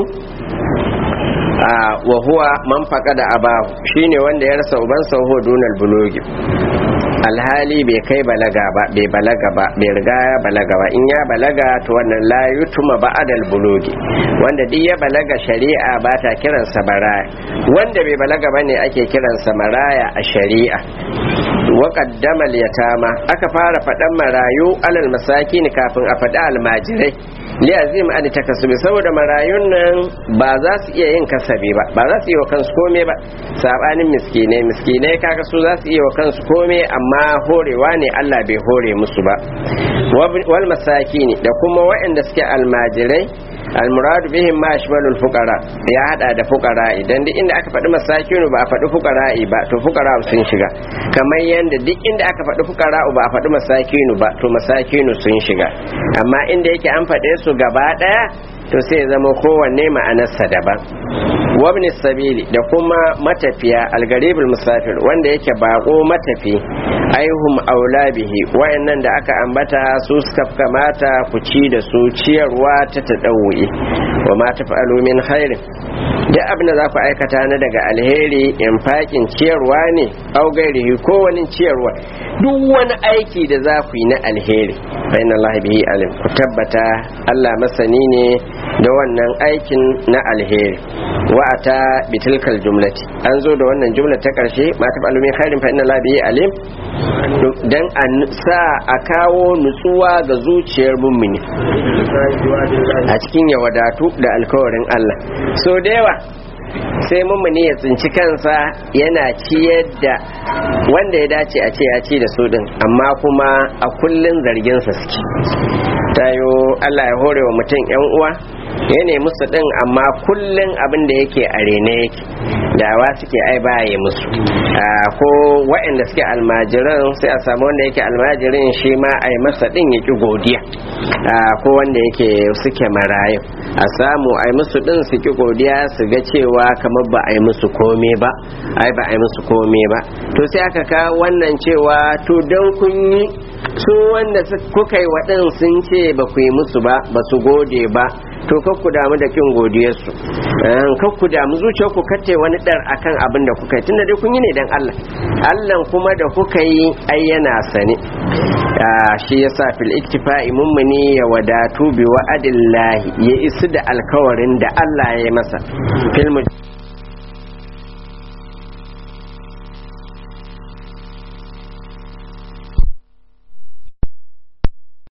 Wa huwa man faqada abahu, shine wanda ya rasa ubansa huwa dunal bulugi, alhali bai kai balaga ba, bai balaga ba, bai riga ya balaga ba. In ya balaga to wannan la yutuma ba'dal bulugi, wanda duk ya balaga shari'a ba ta kiransa baraya, wanda bai balaga bane ake kiransa maraya a shari'a. Wa qaddama al-yatama, aka fara faɗan marayu alal masakin kafin a faɗi almajirai, liazim an takasubi, saboda marayun nan ba za su iya yin kasabi ba, ba za su yi wa kansu kome ba, sabanin miskinai. Miskinai kaga su za su iya wa kansu kome, amma horewa ne Allah bai hore musu ba. Wal masakini, da kuma waɗanda suke almajirai, almuradu bihim ma yashmalul fuqara, ya hada da fuqara. Idan duk inda aka faɗi masakinu ba a faɗi fuqara'i ba to fuqara sun shiga, kamar yanda duk inda aka faɗi fuqara ba a faɗi masakinu ba to masakinu sun shiga. Amma inda yake an faɗe su gaba ɗaya to sai ya zama kowanne ma'anarsa daban. Wabni sabili, da kuma matafiya, algaribul musafir, wanda yake bako matafi, aihum aula bihi, wayannan da aka ambata su suka kamata ku ci da su ciyarwa ta tadawwi. Wa ma tafa'alu min khairin, duk abin da za ku aikata na daga alheri, in fakin ciyarwa ne au gairihi ko wani ciyarwa, duk wani aiki da za ku yi na alheri, fa inna Allah bihi alim, ku tabbata Allah masani ne da wannan aikin na alheri. Wa'ata bitilkal jumlati, an zo da wannan jumla ta karshe, ma tafa'alu min khairin fa inna Allah bihi alim, dan an sa a kawo nutsuwa ga zuciyar mummuni a cikin ya wadatu da alkawarin Allah. So da yawa sai mummuni ya tsinci kansa yana ciyar da wanda ya dace a ce ya ci da su din amma kuma a kullun zargin sa suke tayo Allah ya hore wa mutum yan uwa ya ne musu din amma kullun abin da yake a rene yake dawa suke ai baye musu ko waɗanda suke almajiran sai a samu wanda yake almajirin shi ma ai masa din ya ki godiya ko wanda yake suke marayu a samu ai musu din su ki godiya su ga cewa kamar ba ai musu kome ba ai ba ai musu kome ba to sai aka kawo wannan cewa to don kun yi su wanda kuka yi waɗin sun ce ba ku yi musu ba ba su gode ba to kakku damu da kin godiyarsu kakku damu zuciya ku katte wani dar akan abin da kuka yi tunda dai kun yi ne dan Allah Allah kuma da kuka yi ai yana sane shi yasa fil iktifa'i mummuni ya wadatu bi wa'adillahi ya isu da alkawarin da Allah ya yi masa fil